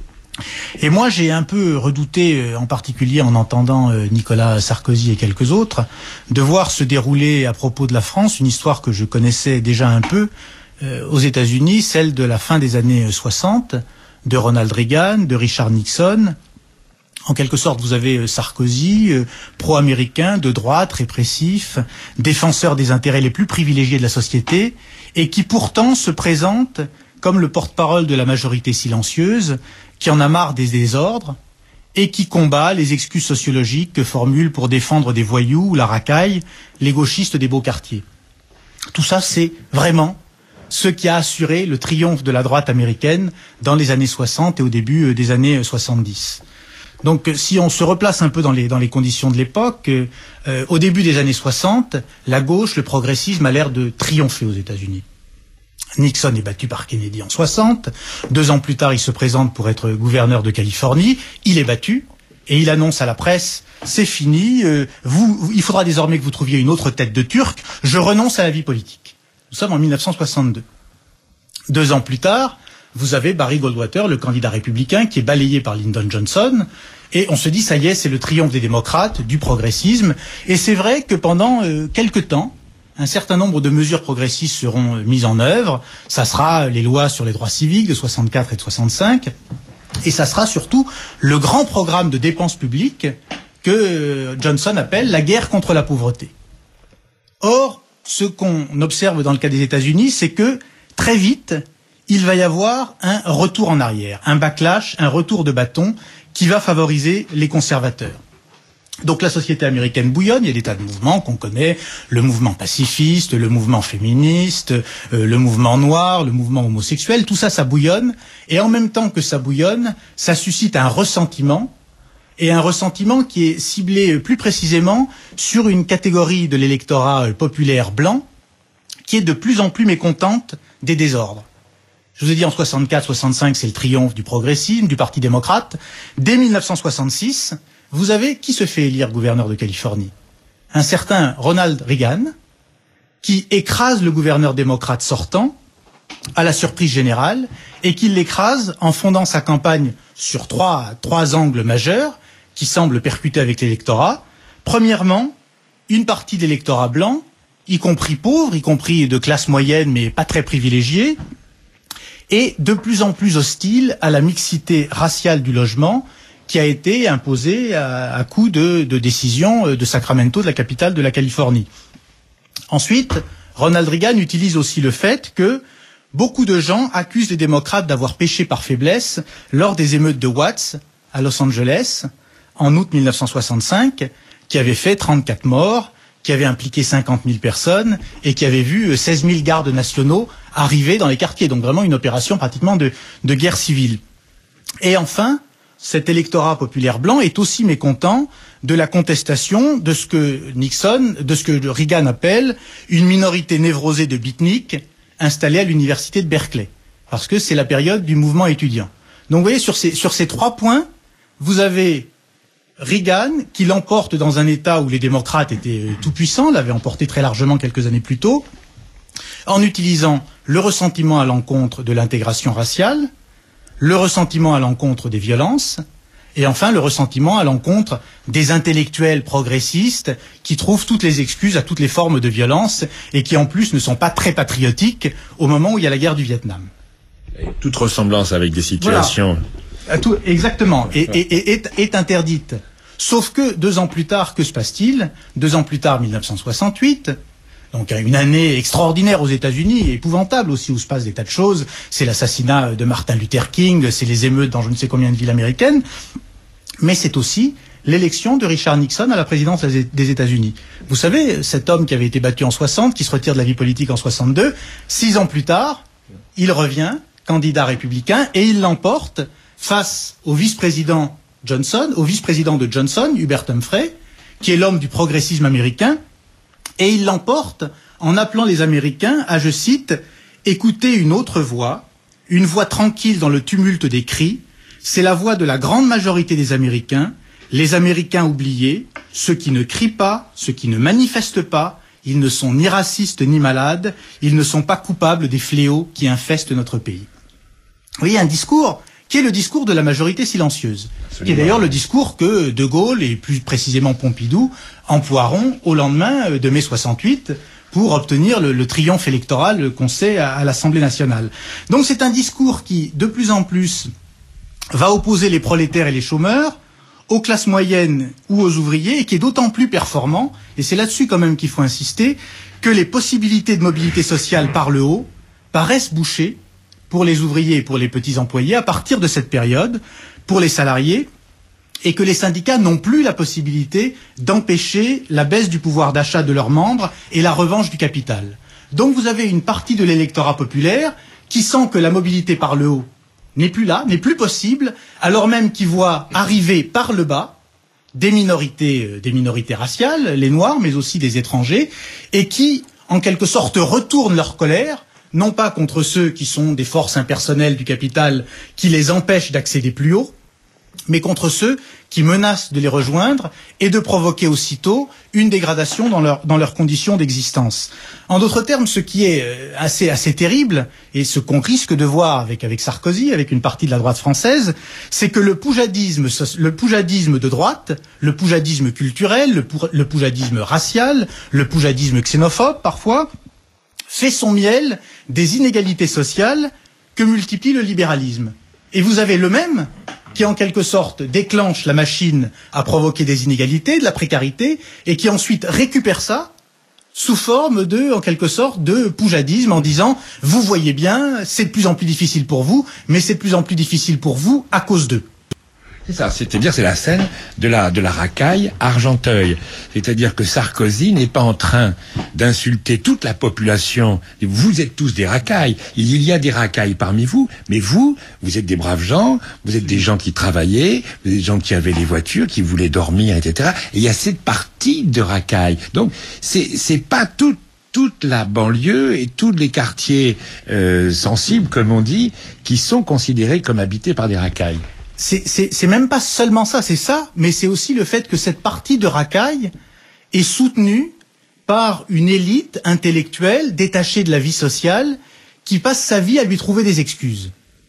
Et moi, j'ai un peu redouté, euh, en particulier en entendant euh, Nicolas Sarkozy et quelques autres, de voir se dérouler à propos de la France une histoire que je connaissais déjà un peu, Euh, aux États-Unis, celle de la fin des années soixante, de Ronald Reagan, de Richard Nixon. En quelque sorte, vous avez Sarkozy, euh, pro-américain, de droite, répressif, défenseur des intérêts les plus privilégiés de la société, et qui pourtant se présente comme le porte-parole de la majorité silencieuse, qui en a marre des désordres, et qui combat les excuses sociologiques que formulent pour défendre des voyous ou la racaille les gauchistes des beaux quartiers. Tout ça, c'est vraiment ce qui a assuré le triomphe de la droite américaine dans les années soixante et au début des années soixante-dix. Donc, si on se replace un peu dans les, dans les conditions de l'époque, euh, au début des années soixante, la gauche, le progressisme a l'air de triompher aux États-Unis. Nixon est battu par Kennedy en soixante. Deux ans plus tard, il se présente pour être gouverneur de Californie. Il est battu et il annonce à la presse: c'est fini, euh, vous, il faudra désormais que vous trouviez une autre tête de Turc. Je renonce à la vie politique. Nous sommes en mille neuf cent soixante-deux. Deux ans plus tard, vous avez Barry Goldwater, le candidat républicain, qui est balayé par Lyndon Johnson, et on se dit, ça y est, c'est le triomphe des démocrates, du progressisme, et c'est vrai que pendant euh, quelque temps, un certain nombre de mesures progressistes seront euh, mises en œuvre. Ça sera les lois sur les droits civiques de soixante-quatre et de soixante-cinq, et ça sera surtout le grand programme de dépenses publiques que euh, Johnson appelle la guerre contre la pauvreté. Or, ce qu'on observe dans le cas des États-Unis, c'est que très vite, il va y avoir un retour en arrière, un backlash, un retour de bâton qui va favoriser les conservateurs. Donc la société américaine bouillonne, il y a des tas de mouvements qu'on connaît, le mouvement pacifiste, le mouvement féministe, euh, le mouvement noir, le mouvement homosexuel, tout ça, ça bouillonne, et en même temps que ça bouillonne, ça suscite un ressentiment, et un ressentiment qui est ciblé plus précisément sur une catégorie de l'électorat populaire blanc qui est de plus en plus mécontente des désordres. Je vous ai dit en soixante-quatre soixante-cinq, c'est le triomphe du progressisme, du Parti démocrate. Dès mille neuf cent soixante-six, vous avez qui se fait élire gouverneur de Californie? Un certain Ronald Reagan, qui écrase le gouverneur démocrate sortant, à la surprise générale, et qui l'écrase en fondant sa campagne sur trois, trois angles majeurs, qui semblent percuter avec l'électorat. Premièrement, une partie de l'électorat blanc, y compris pauvre, y compris de classe moyenne, mais pas très privilégiée, et de plus en plus hostile à la mixité raciale du logement qui a été imposée à, à coup de, de décisions de Sacramento, de la capitale de la Californie. Ensuite, Ronald Reagan utilise aussi le fait que beaucoup de gens accusent les démocrates d'avoir péché par faiblesse lors des émeutes de Watts à Los Angeles en août mille neuf cent soixante-cinq, qui avaient fait trente-quatre morts, qui avaient impliqué cinquante mille personnes et qui avaient vu seize mille gardes nationaux arriver dans les quartiers. Donc vraiment une opération pratiquement de, de guerre civile. Et enfin, cet électorat populaire blanc est aussi mécontent de la contestation de ce que Nixon, de ce que Reagan appelle une minorité névrosée de beatniks installée à l'université de Berkeley. Parce que c'est la période du mouvement étudiant. Donc vous voyez, sur ces, sur ces trois points, vous avez Reagan qui l'emporte dans un État où les démocrates étaient tout-puissants, l'avaient emporté très largement quelques années plus tôt, en utilisant le ressentiment à l'encontre de l'intégration raciale, le ressentiment à l'encontre des violences, et enfin le ressentiment à l'encontre des intellectuels progressistes qui trouvent toutes les excuses à toutes les formes de violence et qui en plus ne sont pas très patriotiques au moment où il y a la guerre du Vietnam.
Et toute ressemblance avec des situations...
Voilà. Tout, exactement, et, et, et est, est interdite. Sauf que deux ans plus tard, que se passe-t-il? Deux ans plus tard, mille neuf cent soixante-huit, donc une année extraordinaire aux États-Unis, épouvantable aussi où se passent des tas de choses. C'est l'assassinat de Martin Luther King, c'est les émeutes dans je ne sais combien de villes américaines, mais c'est aussi l'élection de Richard Nixon à la présidence des États-Unis. Vous savez, cet homme qui avait été battu en soixante, qui se retire de la vie politique en soixante-deux, six ans plus tard, il revient, candidat républicain, et il l'emporte face au vice-président Johnson, au vice-président de Johnson, Hubert Humphrey, qui est l'homme du progressisme américain, et il l'emporte en appelant les Américains à, je cite, « écouter une autre voix, une voix tranquille dans le tumulte des cris, c'est la voix de la grande majorité des Américains, les Américains oubliés, ceux qui ne crient pas, ceux qui ne manifestent pas, ils ne sont ni racistes ni malades, ils ne sont pas coupables des fléaux qui infestent notre pays. » Vous voyez, un discours qui est le discours de la majorité silencieuse, Absolument. Qui est d'ailleurs le discours que De Gaulle et plus précisément Pompidou emploieront au lendemain de mai soixante-huit pour obtenir le, le triomphe électoral qu'on sait à, à l'Assemblée nationale. Donc c'est un discours qui, de plus en plus, va opposer les prolétaires et les chômeurs aux classes moyennes ou aux ouvriers, et qui est d'autant plus performant, et c'est là-dessus quand même qu'il faut insister, que les possibilités de mobilité sociale par le haut paraissent bouchées pour les ouvriers et pour les petits employés à partir de cette période, pour les salariés, et que les syndicats n'ont plus la possibilité d'empêcher la baisse du pouvoir d'achat de leurs membres et la revanche du capital. Donc vous avez une partie de l'électorat populaire qui sent que la mobilité par le haut n'est plus là, n'est plus possible, alors même qu'ils voient arriver par le bas des minorités, des minorités raciales, les Noirs, mais aussi des étrangers, et qui, en quelque sorte, retournent leur colère, non pas contre ceux qui sont des forces impersonnelles du capital qui les empêchent d'accéder plus haut, mais contre ceux qui menacent de les rejoindre et de provoquer aussitôt une dégradation dans, leur, dans leurs conditions d'existence. En d'autres termes, ce qui est assez, assez terrible, et ce qu'on risque de voir avec, avec Sarkozy, avec une partie de la droite française, c'est que le poujadisme, le poujadisme de droite, le poujadisme culturel, le, pou, le poujadisme racial, le poujadisme xénophobe parfois, fait son miel des inégalités sociales que multiplie le libéralisme. Et vous avez le même qui en quelque sorte déclenche la machine à provoquer des inégalités, de la précarité, et qui ensuite récupère ça sous forme de, en quelque sorte, de poujadisme en disant « Vous voyez bien, c'est de plus en plus difficile pour vous, mais c'est de plus en plus difficile pour vous à cause d'eux. »
C'est ça, c'est-à-dire c'est la scène de la de la racaille Argenteuil. C'est-à-dire que Sarkozy n'est pas en train d'insulter toute la population. Vous êtes tous des racailles. Il y a des racailles parmi vous, mais vous, vous êtes des braves gens, vous êtes des gens qui travaillaient, vous êtes des gens qui avaient des voitures, qui voulaient dormir, et cetera. Et il y a cette partie de racaille. Donc c'est c'est pas toute toute la banlieue et tous les quartiers euh, sensibles, comme on dit, qui sont considérés comme habités par des racailles.
C'est, c'est, c'est même pas seulement ça, c'est ça, mais c'est aussi le fait que cette partie de racaille est soutenue par une élite intellectuelle détachée de la vie sociale qui passe sa vie à lui trouver des excuses.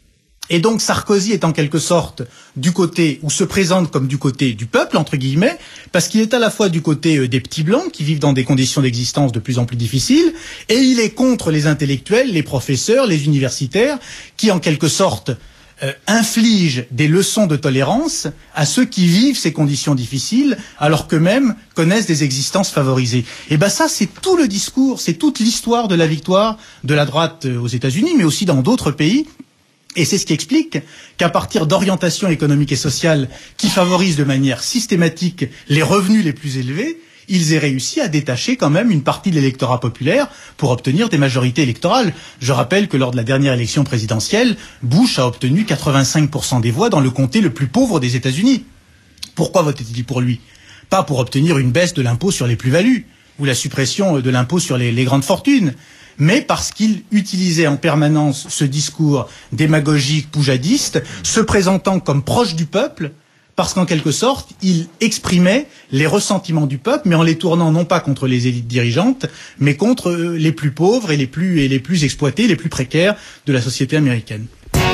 Et donc Sarkozy est en quelque sorte du côté, ou se présente comme du côté du peuple, entre guillemets, parce qu'il est à la fois du côté des petits blancs qui vivent dans des conditions d'existence de plus en plus difficiles, et il est contre les intellectuels, les professeurs, les universitaires, qui en quelque sorte euh, infligent des leçons de tolérance à ceux qui vivent ces conditions difficiles, alors qu'eux-mêmes connaissent des existences favorisées. Et ben ça, c'est tout le discours, c'est toute l'histoire de la victoire de la droite aux États-Unis, mais aussi dans d'autres pays. Et c'est ce qui explique qu'à partir d'orientations économiques et sociales qui favorisent de manière systématique les revenus les plus élevés, ils aient réussi à détacher quand même une partie de l'électorat populaire pour obtenir des majorités électorales. Je rappelle que lors de la dernière élection présidentielle, Bush a obtenu quatre-vingt-cinq pour cent des voix dans le comté le plus pauvre des États-Unis. Pourquoi votait-il pour lui? Pas pour obtenir une baisse de l'impôt sur les plus-values ou la suppression de l'impôt sur les, les grandes fortunes, mais parce qu'il utilisait en permanence ce discours démagogique, poujadiste, se présentant comme proche du peuple, parce qu'en quelque sorte, il exprimait les ressentiments du peuple, mais en les tournant non pas contre les élites dirigeantes, mais contre les plus pauvres et les plus, et les plus exploités, les plus précaires de la société américaine.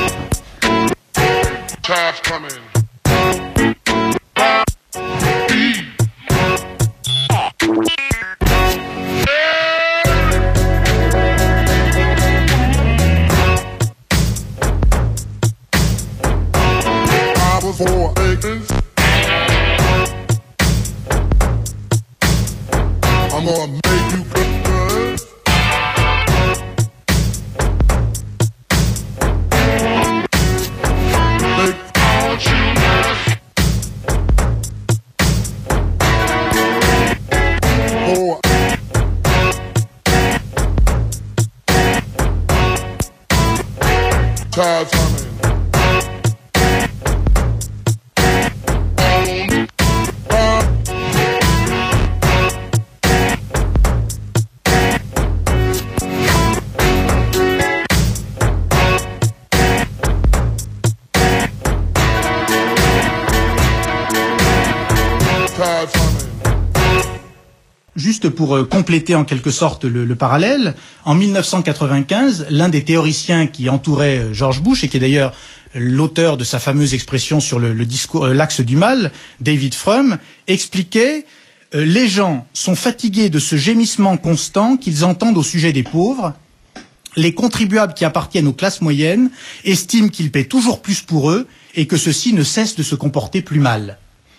Four acres. I'm gonna make you good. Make all you Four. Tired coming.
Juste pour euh, compléter en quelque sorte le, le parallèle, en mille neuf cent quatre-vingt-quinze, l'un des théoriciens qui entourait euh, George Bush, et qui est d'ailleurs l'auteur de sa fameuse expression sur le, le discours, euh, l'axe du mal, David Frum, expliquait euh, « Les gens sont fatigués de ce gémissement constant qu'ils entendent au sujet des pauvres. Les contribuables qui appartiennent aux classes moyennes estiment qu'ils paient toujours plus pour eux et que ceux-ci ne cessent de se comporter plus mal. »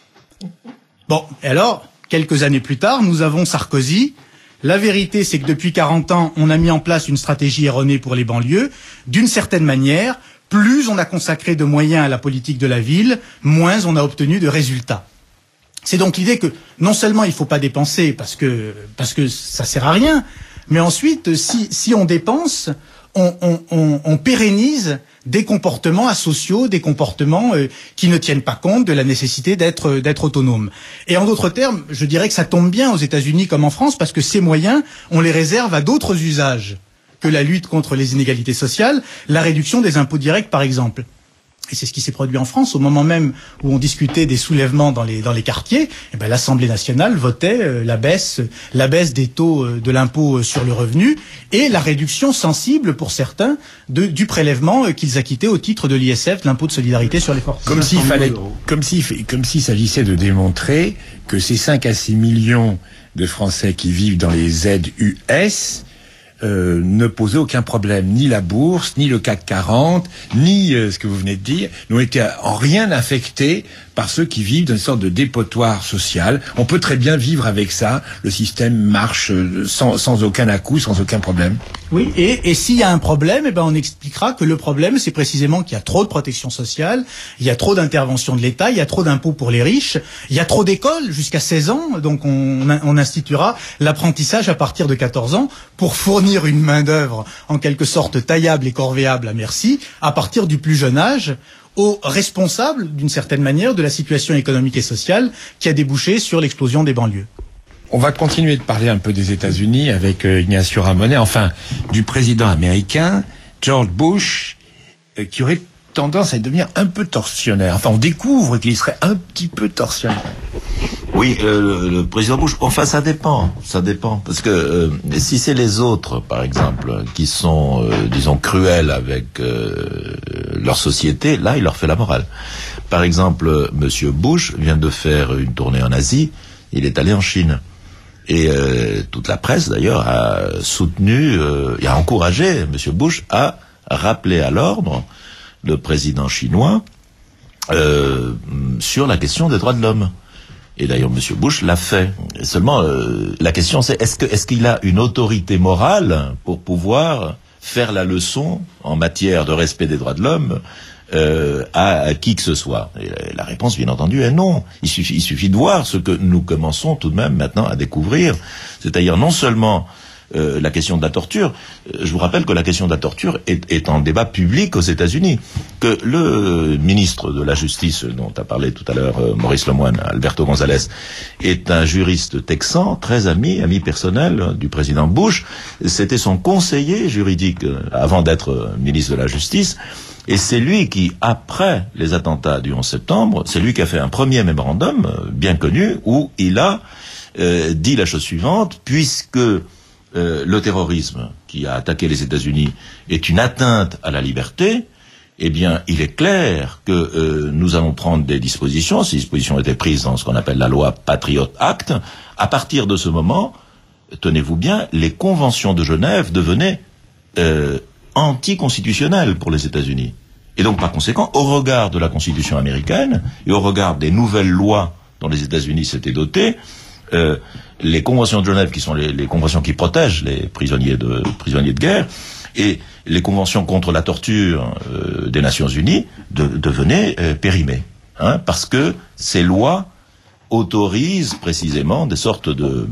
Bon, et alors, quelques années plus tard, nous avons Sarkozy. La vérité, c'est que depuis quarante ans, on a mis en place une stratégie erronée pour les banlieues. D'une certaine manière, plus on a consacré de moyens à la politique de la ville, moins on a obtenu de résultats. C'est donc l'idée que non seulement il ne faut pas dépenser parce que, parce que ça sert à rien, mais ensuite, si, si on dépense, on, on, on, on pérennise des comportements asociaux, des comportements euh, qui ne tiennent pas compte de la nécessité d'être d'être autonome. Et en d'autres termes, je dirais que ça tombe bien aux États-Unis comme en France, parce que ces moyens, on les réserve à d'autres usages que la lutte contre les inégalités sociales, la réduction des impôts directs par exemple. Et c'est ce qui s'est produit en France au moment même où on discutait des soulèvements dans les dans les quartiers. Et ben l'Assemblée nationale votait euh, la baisse la baisse des taux euh, de l'impôt sur le revenu et la réduction sensible pour certains de, du prélèvement euh, qu'ils acquittaient au titre de l'I S F, de l'impôt de solidarité sur les fortunes.
Comme s'il fallait, comme s'il comme s'il s'agissait de démontrer que ces cinq à six millions de Français qui vivent dans les Z U S Euh, ne posait aucun problème, ni la bourse, ni le C A C quarante, ni euh, ce que vous venez de dire, n'ont été en rien affectés par ceux qui vivent dans une sorte de dépotoir social. On peut très bien vivre avec ça, le système marche euh, sans, sans aucun à-coup, sans aucun problème.
Oui, et, et s'il y a un problème, eh ben on expliquera que le problème, c'est précisément qu'il y a trop de protection sociale, il y a trop d'intervention de l'État, il y a trop d'impôts pour les riches, il y a trop d'écoles jusqu'à seize ans, donc on, on instituera l'apprentissage à partir de quatorze ans pour fournir une main-d'œuvre en quelque sorte taillable et corvéable à merci à partir du plus jeune âge aux responsables, d'une certaine manière, de la situation économique et sociale qui a débouché sur l'explosion des banlieues.
On va continuer de parler un peu des États-Unis avec euh, Ignacio Ramonet, enfin du président américain George Bush, euh, qui aurait tendance à devenir un peu tortionnaire. Enfin, on découvre qu'il serait un petit peu tortionnaire.
Oui, euh, le président Bush, enfin ça dépend, ça dépend, parce que euh, si c'est les autres, par exemple, qui sont, euh, disons, cruels avec euh, leur société, là, il leur fait la morale. Par exemple, Monsieur Bush vient de faire une tournée en Asie, il est allé en Chine. Et euh, toute la presse, d'ailleurs, a soutenu euh, et a encouragé Monsieur Bush à rappeler à l'ordre le président chinois euh, sur la question des droits de l'homme. Et d'ailleurs, Monsieur Bush l'a fait. Seulement, euh, la question c'est est-ce que est-ce qu'il a une autorité morale pour pouvoir faire la leçon en matière de respect des droits de l'homme euh, à, à qui que ce soit? Et la réponse, bien entendu, est non. Il suffit, il suffit de voir ce que nous commençons tout de même maintenant à découvrir, c'est-à-dire non seulement Euh, la question de la torture. Euh, je vous rappelle que la question de la torture est, est en débat public aux États-Unis, que le ministre de la Justice dont a parlé tout à l'heure euh, Maurice Lemoine, Alberto González, est un juriste texan, très ami, ami personnel euh, du président Bush. C'était son conseiller juridique euh, avant d'être euh, ministre de la Justice. Et c'est lui qui, après les attentats du onze septembre, c'est lui qui a fait un premier mémorandum, euh, bien connu, où il a euh, dit la chose suivante, puisque Euh, le terrorisme qui a attaqué les États-Unis est une atteinte à la liberté, eh bien, il est clair que euh, nous allons prendre des dispositions. Ces dispositions étaient prises dans ce qu'on appelle la loi Patriot Act. À partir de ce moment, tenez-vous bien, les conventions de Genève devenaient euh, anticonstitutionnelles pour les États-Unis. Et donc, par conséquent, au regard de la Constitution américaine et au regard des nouvelles lois dont les États-Unis s'étaient dotés, euh, les conventions de Genève, qui sont les, les conventions qui protègent les prisonniers de, prisonniers de guerre, et les conventions contre la torture euh, des Nations Unies de, devenaient euh, périmées, hein, parce que ces lois autorisent précisément des sortes de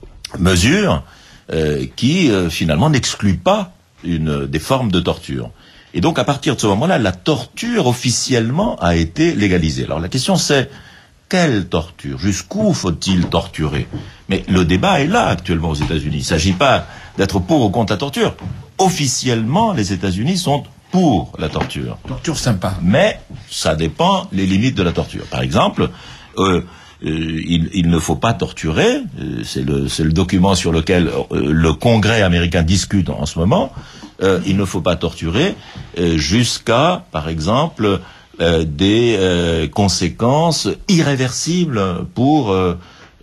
mesures euh, qui euh, finalement n'excluent pas une, des formes de torture. Et donc à partir de ce moment-là, la torture officiellement a été légalisée. Alors la question c'est, quelle torture? Jusqu'où faut-il torturer? Mais le débat est là actuellement aux États-Unis. Il ne s'agit pas d'être pour ou contre la torture. Officiellement, les États-Unis sont pour la torture.
Torture sympa.
Mais ça dépend les limites de la torture. Par exemple, euh, euh, il, il ne faut pas torturer. Euh, c'est le, c'est le document sur lequel euh, le Congrès américain discute en ce moment. Euh, il ne faut pas torturer euh, jusqu'à, par exemple, Euh, des euh, conséquences irréversibles pour euh,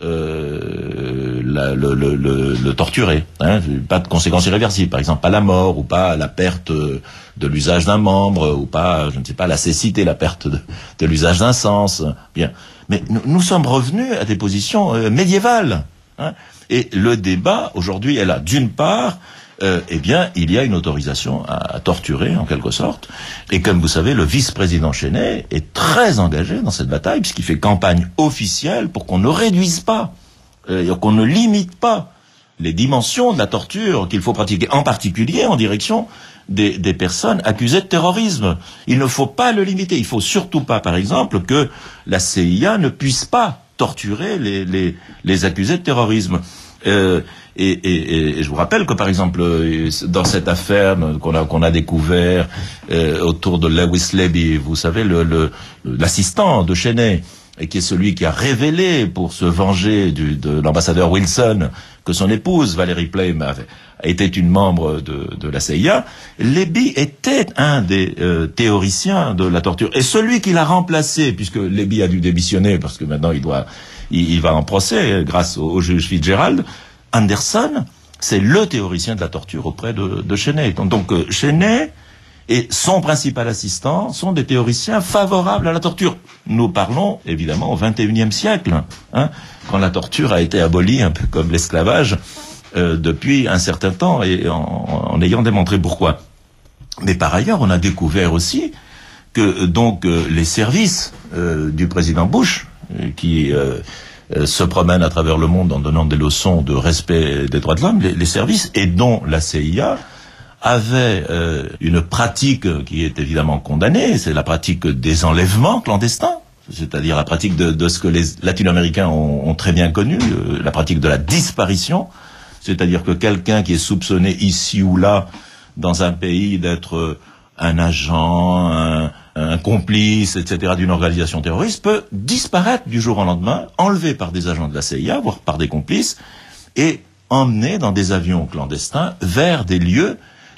euh, la, le, le, le, le torturé. Hein, pas de conséquences irréversibles, par exemple pas la mort ou pas la perte de l'usage d'un membre ou pas, je ne sais pas, la cécité, la perte de, de l'usage d'un sens. Bien, mais nous, nous sommes revenus à des positions euh, médiévales. Hein, et le débat aujourd'hui est là. D'une part, Euh, eh bien, il y a une autorisation à, à torturer, en quelque sorte. Et comme vous savez, le vice-président Cheney est très engagé dans cette bataille, puisqu'il fait campagne officielle pour qu'on ne réduise pas, euh, qu'on ne limite pas les dimensions de la torture qu'il faut pratiquer, en particulier en direction des, des personnes accusées de terrorisme. Il ne faut pas le limiter. Il ne faut surtout pas, par exemple, que la C I A ne puisse pas torturer les, les, les accusés de terrorisme. Euh, et, et, et je vous rappelle que par exemple dans cette affaire qu'on a qu'on a découvert euh, autour de Lewis Lebby, vous savez le, le l'assistant de Cheney, et qui est celui qui a révélé pour se venger du, de l'ambassadeur Wilson que son épouse Valerie Plame avait, était une membre de, de la C I A. Lebby était un des euh, théoriciens de la torture, et celui qui l'a remplacé, puisque Lebby a dû démissionner parce que maintenant il doit il, il va en procès grâce au, au juge Fitzgerald, Anderson, c'est le théoricien de la torture auprès de, de Cheney. Donc, donc euh, Cheney et son principal assistant sont des théoriciens favorables à la torture. Nous parlons évidemment au vingt et unième siècle, hein, quand la torture a été abolie, un peu comme l'esclavage, euh, depuis un certain temps, et en, en ayant démontré pourquoi. Mais par ailleurs, on a découvert aussi que donc euh, les services euh, du président Bush, euh, qui euh, se promènent à travers le monde en donnant des leçons de respect des droits de l'homme, les, les services, et dont la C I A, avait euh, une pratique qui est évidemment condamnée, c'est la pratique des enlèvements clandestins, c'est-à-dire la pratique de, de ce que les latino-américains ont, ont très bien connu, euh, la pratique de la disparition, c'est-à-dire que quelqu'un qui est soupçonné ici ou là dans un pays d'être un agent, un, un complice, et cetera d'une organisation terroriste, peut disparaître du jour au lendemain, enlevé par des agents de la C I A, voire par des complices, et emmené dans des avions clandestins vers des lieux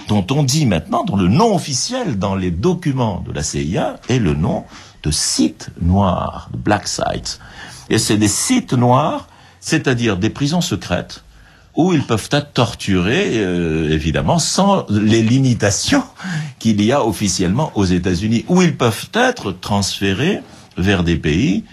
dont on dit maintenant, dont le nom officiel dans les documents de la C I A est le nom de sites noirs, de black sites. Et c'est des sites noirs, c'est-à-dire des prisons secrètes, où ils peuvent être torturés, euh, évidemment, sans les limitations qu'il y a officiellement aux États-Unis, où ils peuvent être transférés vers des pays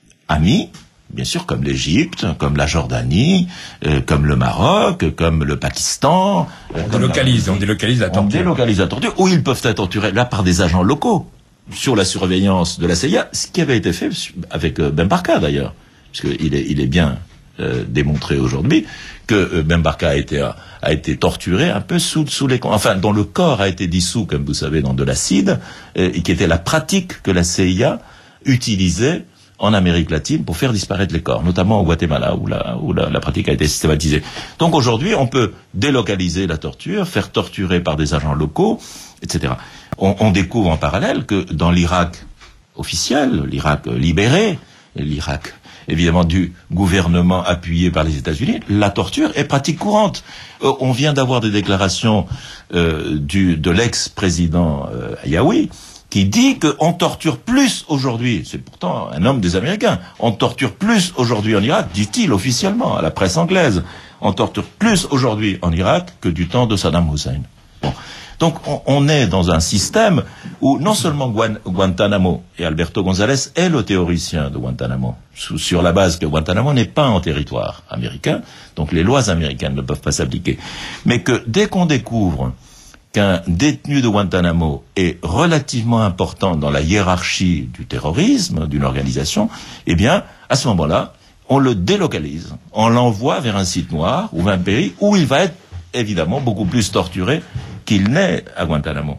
amis, bien sûr, comme l'Égypte, comme la Jordanie, euh, comme le Maroc, comme le Pakistan.
On délocalise, la... on délocalise la torture.
On délocalise la torture, où ils peuvent être torturés, là, par des agents locaux, sur la surveillance de la C I A, ce qui avait été fait avec Ben Barka, d'ailleurs, puisqu'il est, il est bien euh, démontré aujourd'hui que euh, Ben Barka a été, a, a été torturé un peu sous, sous les... Enfin, dont le corps a été dissous, comme vous savez, dans de l'acide, euh, et qui était la pratique que la C I A utilisait en Amérique latine pour faire disparaître les corps, notamment au Guatemala, où la, où la, la pratique a été systématisée. Donc aujourd'hui, on peut délocaliser la torture, faire torturer par des agents locaux, et cetera. On, on découvre en parallèle que dans l'Irak officiel, l'Irak libéré, l'Irak évidemment du gouvernement appuyé par les États-Unis, la torture est pratique courante. Euh, on vient d'avoir des déclarations euh, du, de l'ex-président euh, Ayaoui, qui dit qu'on torture plus aujourd'hui, c'est pourtant un homme des Américains, on torture plus aujourd'hui en Irak, dit-il officiellement à la presse anglaise, on torture plus aujourd'hui en Irak que du temps de Saddam Hussein. Bon. Donc on, on est dans un système où non seulement Guan, Guantanamo, et Alberto González est le théoricien de Guantanamo, sous, sur la base que Guantanamo n'est pas en territoire américain, donc les lois américaines ne peuvent pas s'appliquer, mais que dès qu'on découvre qu'un détenu de Guantanamo est relativement important dans la hiérarchie du terrorisme, d'une organisation, eh bien, à ce moment-là, on le délocalise. On l'envoie vers un site noir ou vers un pays où il va être, évidemment, beaucoup plus torturé qu'il n'est à Guantanamo.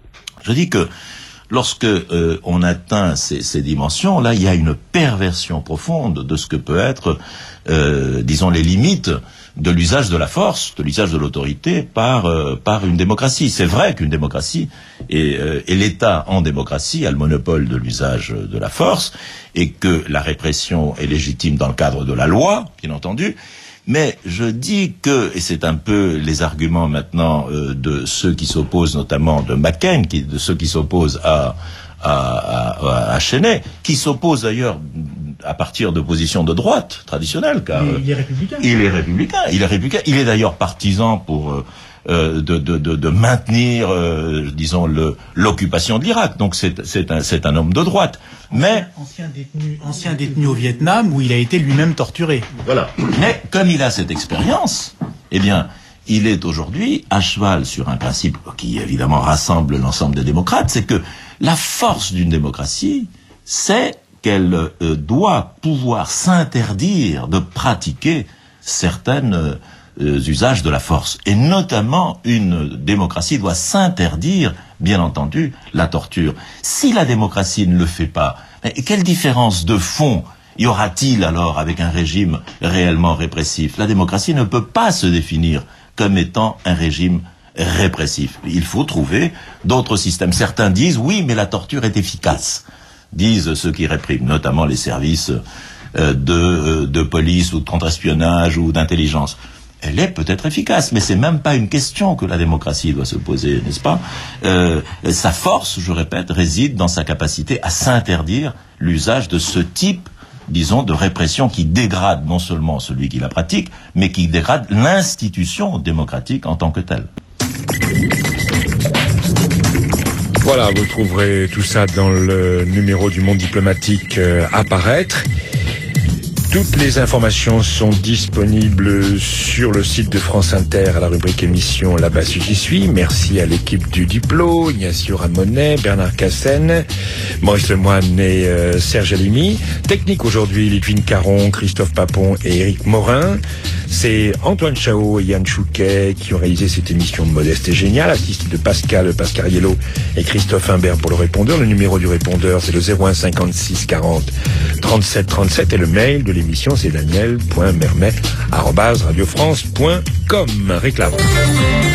Je dis que lorsque euh, on atteint ces, ces dimensions, là, il y a une perversion profonde de ce que peut être, euh, disons, les limites de l'usage de la force, de l'usage de l'autorité par euh, par une démocratie. C'est vrai qu'une démocratie et, euh, et l'État en démocratie a le monopole de l'usage de la force et que la répression est légitime dans le cadre de la loi, bien entendu. Mais je dis que, et c'est un peu les arguments maintenant euh, de ceux qui s'opposent, notamment de McCain, qui, de ceux qui s'opposent à à, à, à Cheney, qui s'opposent d'ailleurs à partir de positions de droite traditionnelles, car
il est républicain.
Il est républicain. Il est républicain. Il est d'ailleurs partisan pour euh, de, de, de, de maintenir, euh, disons, le, l'occupation de l'Irak. Donc c'est, c'est un, c'est un homme de droite. Mais
ancien détenu, ancien détenu au Vietnam où il a été lui-même torturé.
Voilà. Mais comme il a cette expérience, eh bien, il est aujourd'hui à cheval sur un principe qui évidemment rassemble l'ensemble des démocrates, c'est que la force d'une démocratie, c'est qu'elle euh, doit pouvoir s'interdire de pratiquer certaines euh, usages de la force. Et notamment, une démocratie doit s'interdire, bien entendu, la torture. Si la démocratie ne le fait pas, quelle différence de fond y aura-t-il alors avec un régime réellement répressif? La démocratie ne peut pas se définir comme étant un régime répressif. Il faut trouver d'autres systèmes. Certains disent, oui, mais la torture est efficace, disent ceux qui répriment, notamment les services euh, de, euh, de police ou de contre-espionnage ou d'intelligence. Elle est peut-être efficace, mais c'est même pas une question que la démocratie doit se poser, n'est-ce pas? euh, Sa force, je répète, réside dans sa capacité à s'interdire l'usage de ce type, disons, de répression qui dégrade non seulement celui qui la pratique, mais qui dégrade l'institution démocratique en tant que telle.
Voilà, vous trouverez tout ça dans le numéro du Monde diplomatique euh, à paraître. Toutes les informations sont disponibles sur le site de France Inter à la rubrique émission Là-bas si j'y suis. Merci à l'équipe du Diplo, Ignacio Ramonet, Bernard Cassen, Maurice Lemoine et euh, Serge Alimi. Technique aujourd'hui, Litwine Caron, Christophe Papon et Éric Morin. C'est Antoine Chao et Yann Chouquet qui ont réalisé cette émission modeste et géniale, assisté de Pascal Pascariello et Christophe Imbert pour le répondeur. Le numéro du répondeur, c'est le zéro un cinquante-six quarante trente-sept trente-sept et le mail de l'émission, c'est daniel point mermet arobase radio france point com. Réclame.